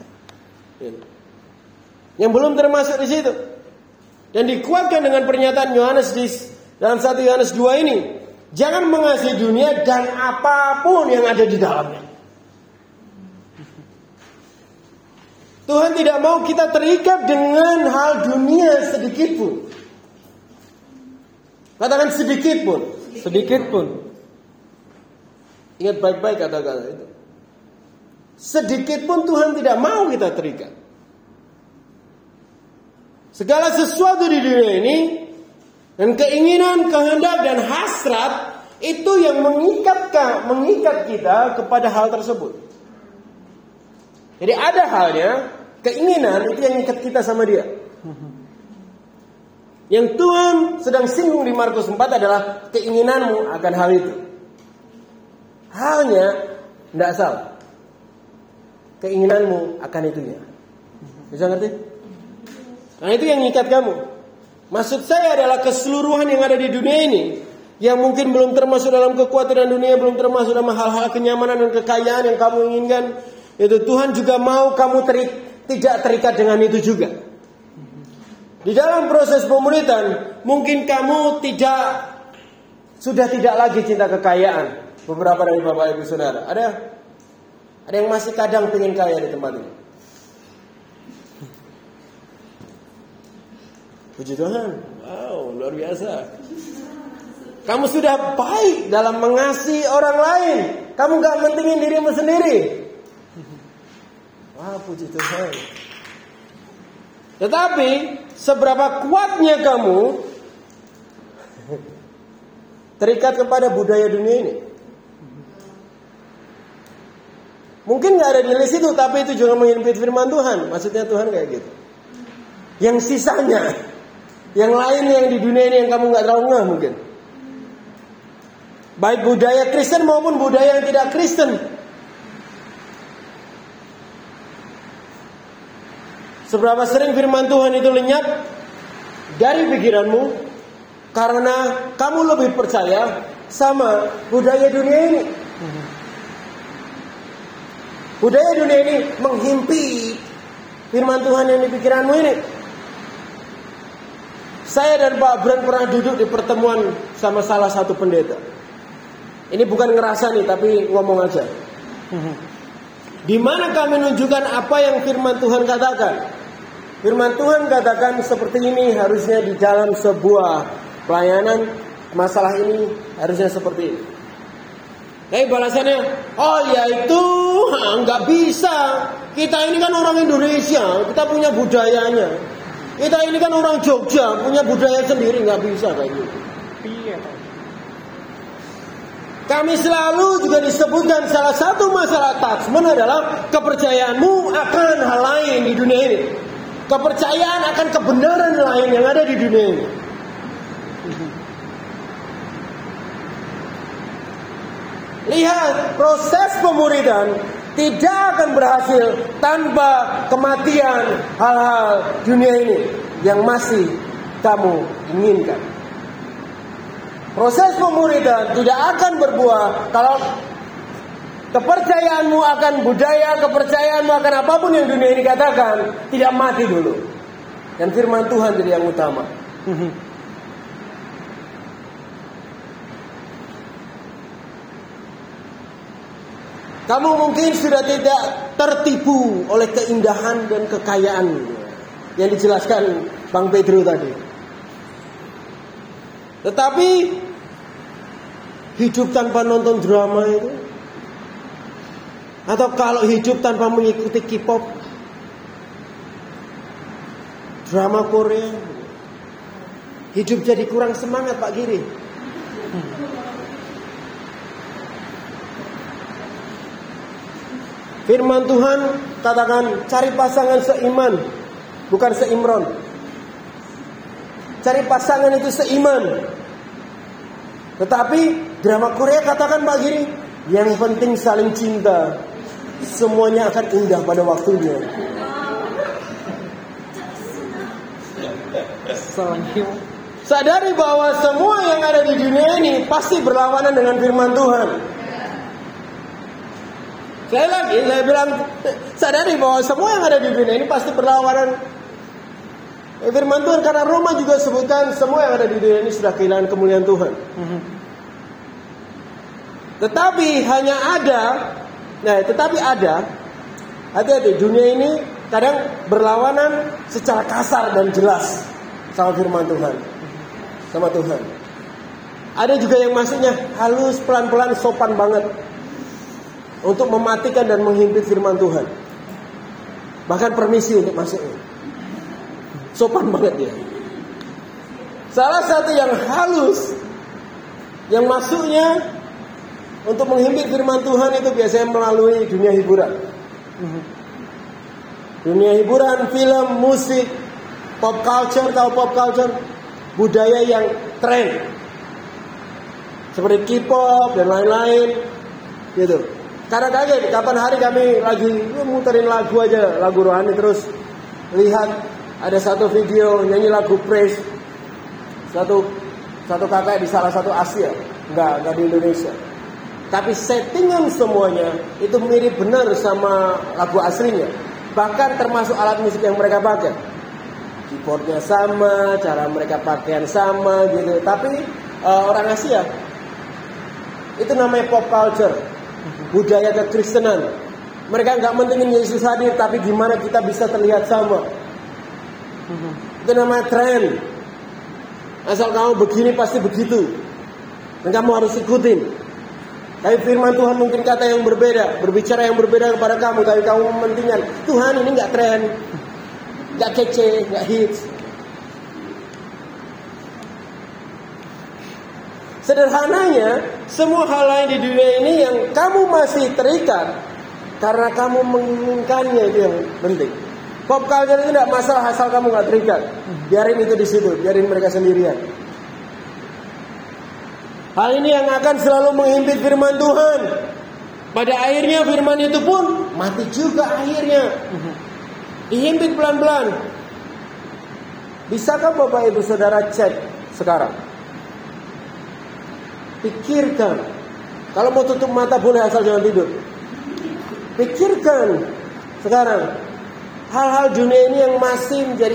Yang belum termasuk di situ. Dan dikuatkan dengan pernyataan Yohanes dalam 1 Yohanes 2 ini. Jangan mengasihi dunia dan apapun yang ada di dalamnya. Tuhan tidak mau kita terikat dengan hal dunia sedikit pun. Katakan sedikit pun. Sedikit pun. Ingat baik-baik kata-kata itu. Sedikit pun Tuhan tidak mau kita terikat. Segala sesuatu di dunia ini, dan keinginan, kehendak, dan hasrat, itu yang mengikat kita kepada hal tersebut. Jadi ada halnya, keinginan itu yang mengikat kita sama dia. Yang Tuhan sedang singgung di Markus 4 adalah keinginanmu akan hal itu. Halnya tidak salah. Keinginanmu akan itunya. Bisa ngerti? Nah itu yang mengikat kamu. Maksud saya adalah keseluruhan yang ada di dunia ini, yang mungkin belum termasuk dalam kekhawatiran dunia, belum termasuk dalam hal-hal kenyamanan dan kekayaan yang kamu inginkan. Itu Tuhan juga mau kamu tidak terikat dengan itu juga. Di dalam proses pemuridan, mungkin kamu sudah tidak lagi cinta kekayaan. Beberapa dari Bapak Ibu Saudara, ada yang masih kadang pengen kaya di tempat ini. Puji Tuhan, wow luar biasa. Kamu sudah baik dalam mengasihi orang lain. Kamu gak mentingin dirimu sendiri. Wah puji Tuhan. Tetapi seberapa kuatnya kamu terikat kepada budaya dunia ini? Mungkin gak ada di list itu, tapi itu juga menghimpit firman Tuhan. Maksudnya Tuhan kayak gitu. Yang sisanya, yang lain yang di dunia ini yang kamu gak terlalu ngeh mungkin. Baik budaya Kristen maupun budaya yang tidak Kristen. Seberapa sering firman Tuhan itu lenyap dari pikiranmu karena kamu lebih percaya sama budaya dunia ini. Budaya dunia ini menghimpit firman Tuhan yang di pikiranmu ini. Saya dan Pak Bran pernah duduk di pertemuan sama salah satu pendeta. Ini bukan ngerasa nih, tapi ngomong aja. Di mana kami menunjukkan apa yang firman Tuhan katakan. Firman Tuhan katakan seperti ini harusnya di dalam sebuah pelayanan. Masalah ini harusnya seperti ini. Tapi balasannya, oh ya itu nggak bisa. Kita ini kan orang Indonesia, kita punya budayanya. Kita ini kan orang Jogja, punya budaya sendiri, nggak bisa kayak gitu. Kami selalu juga disebutkan salah satu masalah attachment adalah kepercayaanmu akan hal lain di dunia ini. Kepercayaan akan kebenaran lain yang ada di dunia ini. Lihat, proses pemuridan tidak akan berhasil tanpa kematian hal-hal dunia ini yang masih kamu inginkan. Proses pemuridan tidak akan berbuah kalau kepercayaanmu akan budaya, kepercayaanmu akan apapun yang dunia ini katakan, tidak mati dulu. Dan firman Tuhan jadi yang utama. Kamu mungkin sudah tidak tertipu oleh keindahan dan kekayaan yang dijelaskan Bang Pedro tadi. Tetapi hidup tanpa nonton drama itu, atau kalau hidup tanpa mengikuti K-pop, drama Korea, hidup jadi kurang semangat Pak Giri. Firman Tuhan katakan cari pasangan seiman, bukan seimron. Cari pasangan itu seiman. Tetapi drama Korea katakan Pak Giri, yang penting saling cinta. Semuanya akan indah pada waktunya. Sadari bahwa semua yang ada di dunia ini pasti berlawanan dengan firman Tuhan. Saya bilang, sadari bahwa semua yang ada di dunia ini pasti berlawanan firman Tuhan. Karena Roma juga sebutkan semua yang ada di dunia ini sudah kehilangan kemuliaan Tuhan. Tetapi hati-hati, dunia ini kadang berlawanan secara kasar dan jelas sama firman Tuhan, sama Tuhan. Ada juga yang masuknya halus, pelan-pelan, sopan banget, untuk mematikan dan menghimpit firman Tuhan. Bahkan permisi untuk masuknya, sopan banget dia. Salah satu yang halus, yang masuknya untuk menghimpit firman Tuhan itu biasanya melalui dunia hiburan. Dunia hiburan, film, musik, pop culture, tahu pop culture, budaya yang tren, seperti K-pop dan lain-lain, gitu. Karena kaget, kapan hari kami lagi muterin lagu aja, lagu rohani, terus lihat ada satu video nyanyi lagu praise, satu kakak di salah satu Asia, enggak di Indonesia. Tapi settingan semuanya itu mirip benar sama lagu aslinya. Bahkan termasuk alat musik yang mereka pakai, keyboardnya sama, cara mereka pakaian sama gitu. Tapi orang Asia, itu namanya pop culture, budaya kekristenan. Mereka nggak mentingin Yesus hadir, tapi gimana kita bisa terlihat sama. Itu namanya tren. Asal kamu begini pasti begitu, dan kamu harus ikutin. Tapi firman Tuhan mungkin kata yang berbeda, berbicara yang berbeda kepada kamu. Tapi kamu mementingkan Tuhan ini nggak tren, nggak kece, nggak hits. Sederhananya, semua hal lain di dunia ini yang kamu masih terikat karena kamu menginginkannya, itu yang penting. Pop culture itu tidak masalah asal kamu nggak terikat. Biarin itu di situ, biarin mereka sendirian. Hal ini yang akan selalu menghimpit firman Tuhan. Pada akhirnya firman itu pun mati juga akhirnya. Dihimpit pelan-pelan. Bisakah Bapak Ibu Saudara cek sekarang? Pikirkan. Kalau mau tutup mata boleh, asal jangan tidur. Pikirkan sekarang hal-hal dunia ini yang masih menjadi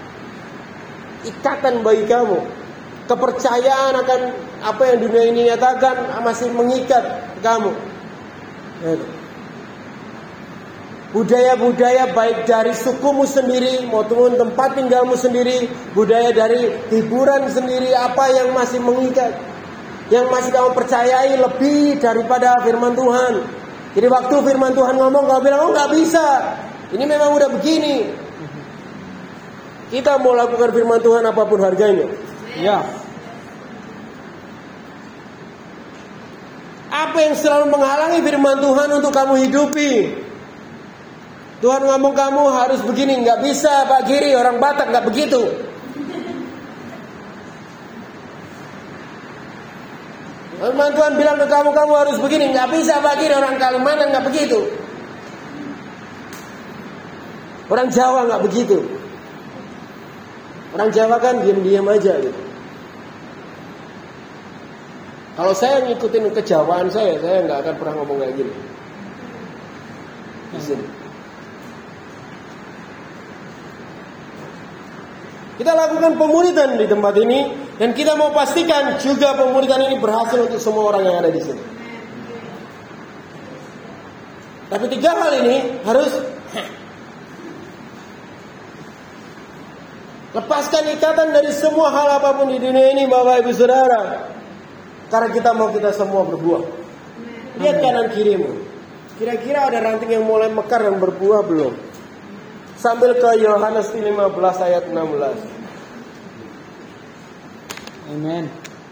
ikatan bagi kamu. Kepercayaan akan apa yang dunia ini nyatakan masih mengikat kamu. Budaya-budaya baik dari sukumu sendiri maupun tempat tinggalmu sendiri, budaya dari hiburan sendiri, apa yang masih mengikat, yang masih kamu percayai lebih daripada firman Tuhan. Jadi waktu firman Tuhan ngomong, kamu bilang, oh nggak bisa, ini memang udah begini. Kita mau lakukan firman Tuhan apapun harganya. Ya. Apa yang selalu menghalangi firman Tuhan untuk kamu hidupi? Tuhan ngomong kamu harus begini, nggak bisa Pak Giri, orang Batak nggak begitu. Firman Tuhan bilang ke kamu harus begini, nggak bisa Pak Giri, orang Kalimantan nggak begitu. Orang Jawa nggak begitu. Orang Jawa kan diam-diam aja gitu. Kalau saya ngikutin kejawaan saya nggak akan pernah ngomong kayak gini. di sini. Kita lakukan pemuridan di tempat ini dan kita mau pastikan juga pemuridan ini berhasil untuk semua orang yang ada di sini. Tapi 3 hal ini harus lepaskan ikatan dari semua hal apapun di dunia ini, Bapak Ibu Saudara. Karena kita mau kita semua berbuah. Lihat kanan kirimu. Kira-kira ada ranting yang mulai mekar dan berbuah belum? Sambil ke Yohanes 15 ayat 16. Amen.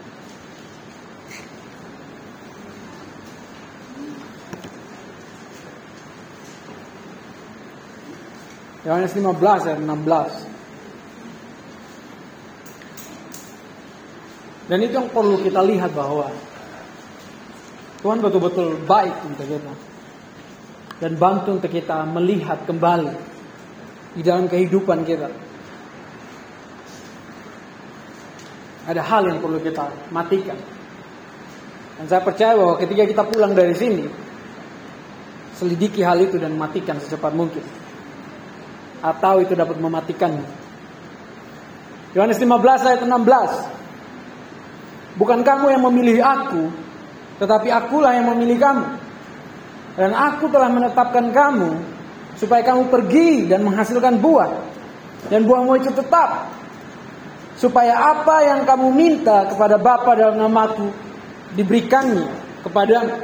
Yohanes 15 ayat 16. Dan itu yang perlu kita lihat bahwa Tuhan betul-betul baik untuk kita. Dan bantu untuk kita melihat kembali di dalam kehidupan kita. Ada hal yang perlu kita matikan. Dan saya percaya bahwa ketika kita pulang dari sini, selidiki hal itu dan matikan secepat mungkin. Atau itu dapat mematikannya. Yohanes 15 ayat 16. Bukan kamu yang memilih aku, tetapi akulah yang memilih kamu. Dan aku telah menetapkan kamu supaya kamu pergi dan menghasilkan buah. Dan buahmu itu tetap. Supaya apa yang kamu minta kepada Bapa dalam namaku diberikannya kepadamu.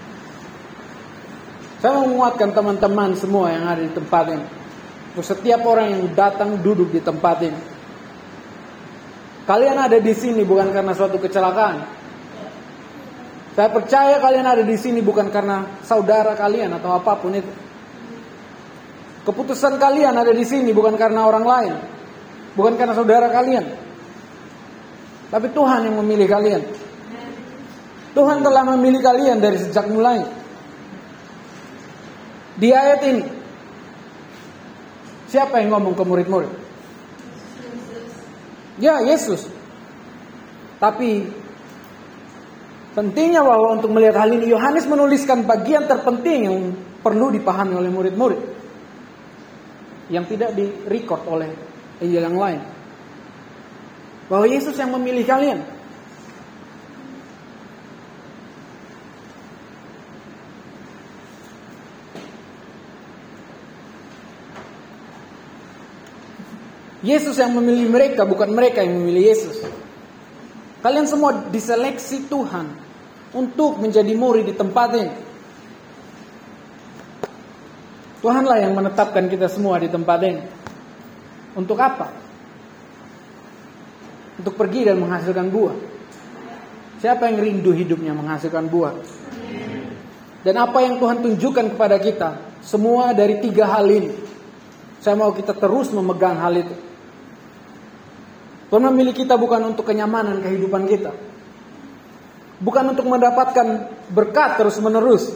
Saya mau menguatkan teman-teman semua yang ada di tempat ini. Untuk setiap orang yang datang duduk di tempat ini. Kalian ada di sini bukan karena suatu kecelakaan. Saya percaya kalian ada di sini bukan karena saudara kalian atau apapun itu. Keputusan kalian ada di sini bukan karena orang lain. Bukan karena saudara kalian. Tapi Tuhan yang memilih kalian. Tuhan telah memilih kalian dari sejak mulai. Di ayat ini, siapa yang ngomong ke murid-murid? Ya, Yesus. Tapi pentingnya bahwa untuk melihat hal ini, Yohanes menuliskan bagian terpenting yang perlu dipahami oleh murid-murid. Yang tidak di-record oleh Injil yang lain. Bahwa Yesus yang memilih kalian. Yesus yang memilih mereka, bukan mereka yang memilih Yesus. Kalian semua diseleksi Tuhan untuk menjadi murid di tempat ini. Tuhanlah yang menetapkan kita semua di tempat ini. Untuk apa? Untuk pergi dan menghasilkan buah. Siapa yang rindu hidupnya menghasilkan buah? Dan apa yang Tuhan tunjukkan kepada kita? Semua dari 3 hal ini. Saya mau kita terus memegang hal itu. Tuhan memilih kita bukan untuk kenyamanan kehidupan kita. Bukan untuk mendapatkan berkat terus menerus.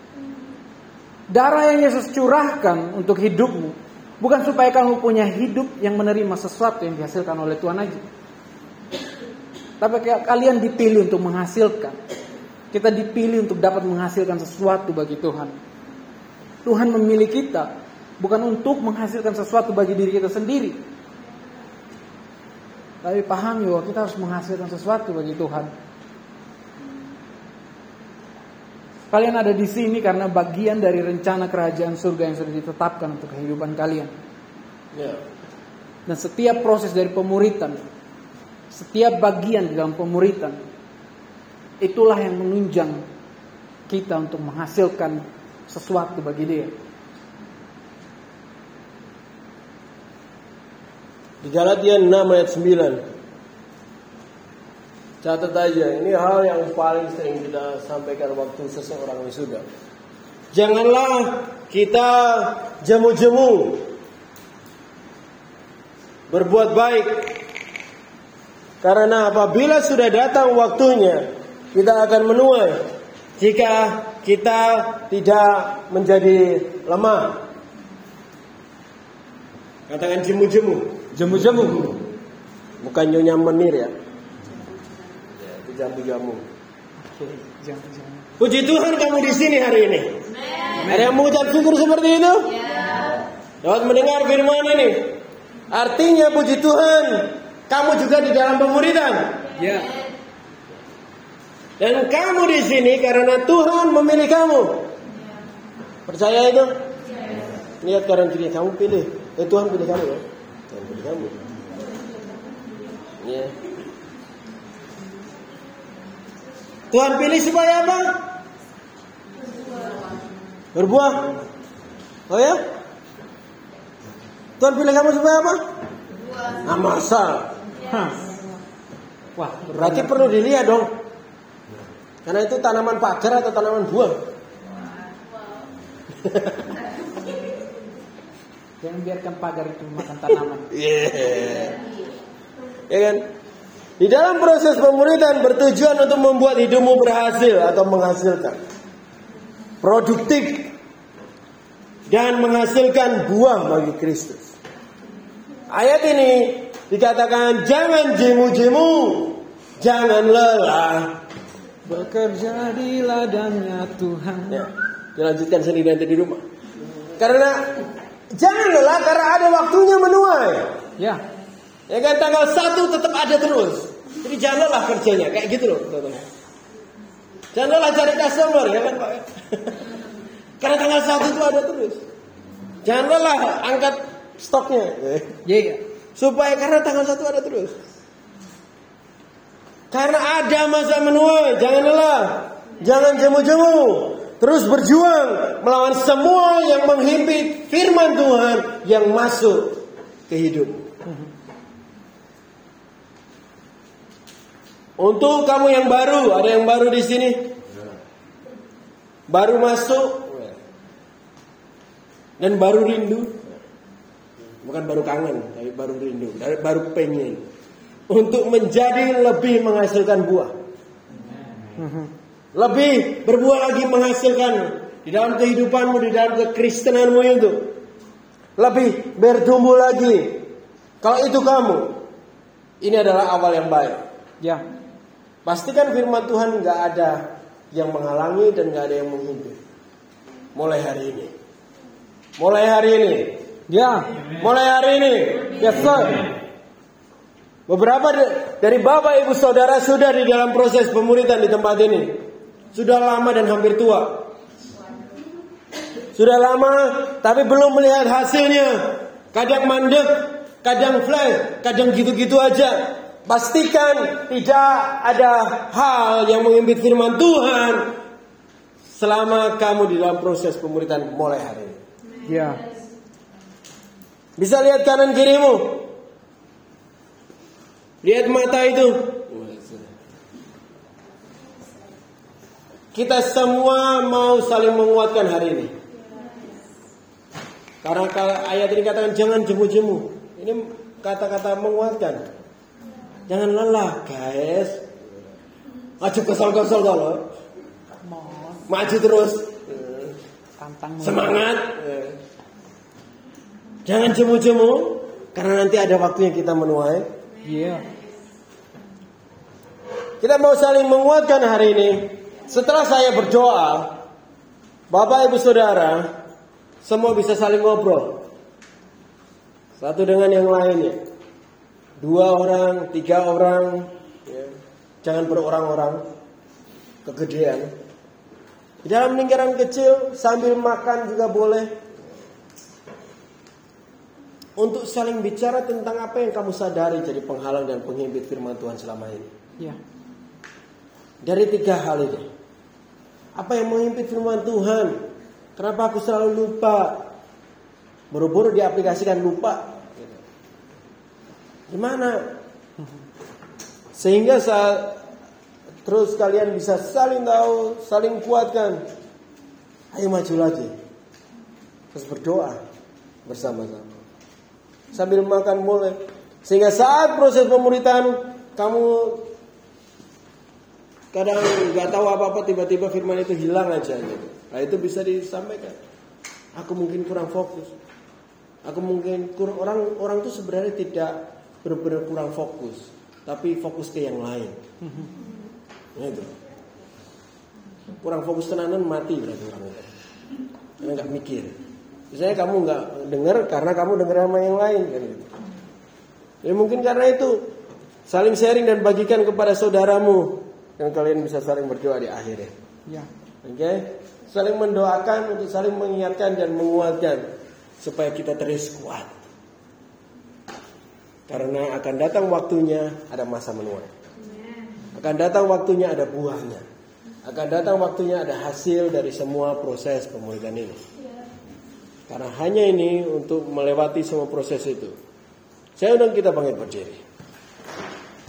Darah yang Yesus curahkan untuk hidupmu. Bukan supaya kamu punya hidup yang menerima sesuatu yang dihasilkan oleh Tuhan aja. Tapi kalian dipilih untuk menghasilkan. Kita dipilih untuk dapat menghasilkan sesuatu bagi Tuhan. Tuhan memilih kita bukan untuk menghasilkan sesuatu bagi diri kita sendiri. Tapi pahami bahwa kita harus menghasilkan sesuatu bagi Tuhan. Kalian ada di sini karena bagian dari rencana kerajaan surga yang sudah ditetapkan untuk kehidupan kalian. Dan setiap proses dari pemuritan, setiap bagian di dalam pemuritan, itulah yang menunjang kita untuk menghasilkan sesuatu bagi Dia. Di Galatia 6 ayat 9. Catat aja, ini hal yang paling sering kita sampaikan waktu seseorang wisuda. Janganlah kita jemu-jemu berbuat baik. Karena apabila sudah datang waktunya, kita akan menuai jika kita tidak menjadi lemah. Katakan jemu-jemu. Jemu-jemu. Bukan nyonya menir ya. Itu jamu-jamu. Oke, jamu-jamu. Puji Tuhan kamu di sini hari ini. Ada yang mengucap syukur seperti itu? Dapat mendengar firman ini. Artinya puji Tuhan, kamu juga di dalam pemuridan. Ya. Dan kamu di sini karena Tuhan memilih kamu. Percaya itu? Lihat kanan kiri, kamu pilih. Tuhan pilih kamu ya. Tuhan pilih kamu. Ya. Tuhan pilih supaya apa? Berbuah. Oh ya? Tuhan pilih kamu supaya apa? Nah, masa? Wah, Berarti perlu dilihat dong. Karena itu tanaman pagar atau tanaman buah? Jangan biarkan pagar itu makan tanaman. Ya kan? Di dalam proses pemuridan bertujuan untuk membuat hidupmu berhasil atau menghasilkan, produktif, dan menghasilkan buah bagi Kristus. Ayat ini dikatakan jangan jemu-jemu, jangan lelah. Bekerja di ladangnya Tuhan. Ya, dilanjutkan sendiri nanti di rumah. Karena jangan lelah karena ada waktunya menuai. Ya. Ya kan tanggal 1 tetap ada terus. Jadi jangan lelah kerjanya kayak gitu loh, teman-teman. Jangan lelah cari customer ya kan Pak. Karena tanggal 1 itu ada terus. Jangan lelah angkat stoknya. Iya. Supaya karena tanggal 1 ada terus. Karena ada masa menuai, jangan lelah, jangan jemu-jemu, terus berjuang melawan semua yang menghimpit firman Tuhan yang masuk ke hidup. Untuk kamu yang baru, ada yang baru di sini, baru masuk dan baru rindu, bukan baru kangen, tapi baru rindu, baru pengen. Untuk menjadi lebih menghasilkan buah. Lebih berbuah lagi menghasilkan di dalam kehidupanmu, di dalam kekristenanmu itu. Lebih bertumbuh lagi. Kalau itu kamu, ini adalah awal yang baik. Ya. Pastikan firman Tuhan gak ada yang menghalangi dan gak ada yang menghimpit. Mulai hari ini. Mulai hari ini. Ya. Mulai hari ini. Yes sir. Beberapa dari Bapak Ibu Saudara sudah di dalam proses pemuridan di tempat ini. Sudah lama dan hampir tua. Sudah lama tapi belum melihat hasilnya. Kadang mandek, kadang flash, kadang gitu-gitu aja. Pastikan tidak ada hal yang mengimbit firman Tuhan selama kamu di dalam proses pemuridan mulai hari ini. Ya. Bisa lihat kanan kirimu. Lihat mata itu. Kita semua mau saling menguatkan hari ini. Karena ayat ini katakan jangan jemu-jemu. Ini kata-kata menguatkan. Jangan lelah guys. Maju kesal-kesal kalau. Maju terus. Semangat. Jangan jemu-jemu. Karena nanti ada waktunya kita menuai. Iya. Kita mau saling menguatkan hari ini. Setelah saya berdoa, Bapak Ibu Saudara, semua bisa saling ngobrol. Satu dengan yang lainnya. 2 orang, 3 orang. Ya. Jangan berorang-orang. Kegedean. Di dalam lingkaran kecil, sambil makan juga boleh. Untuk saling bicara tentang apa yang kamu sadari jadi penghalang dan penghimpit firman Tuhan selama ini. Ya. Dari 3 hal ini. Apa yang menghimpit firman Tuhan? Kenapa aku selalu lupa? Buru-buru diaplikasikan lupa. Gimana? Sehingga terus kalian bisa saling tahu, saling kuatkan. Ayo maju lagi. Terus berdoa bersama-sama. Sambil makan mulai. Sehingga saat proses pemuridan kamu kadang nggak tahu apa-apa, tiba-tiba firman itu hilang aja gitu. Nah itu bisa disampaikan. Aku mungkin kurang fokus. Aku mungkin kurang orang itu sebenarnya tidak benar-benar kurang fokus, tapi fokus ke yang lain. Itu. Kurang fokus tenanan mati berarti orang itu. karena nggak mikir. Misalnya kamu nggak dengar karena kamu dengar sama yang lain kan gitu. Ya mungkin karena itu saling sharing dan bagikan kepada saudaramu dan kalian bisa saling berdoa di akhir ya. Ya. Oke, saling mendoakan untuk saling mengingatkan dan menguatkan supaya kita terus kuat. Karena akan datang waktunya ada masa menuai. Akan datang waktunya ada buahnya. Akan datang waktunya ada hasil dari semua proses pemulihan ini. Karena hanya ini untuk melewati semua proses itu. Saya undang kita bangkit berdiri.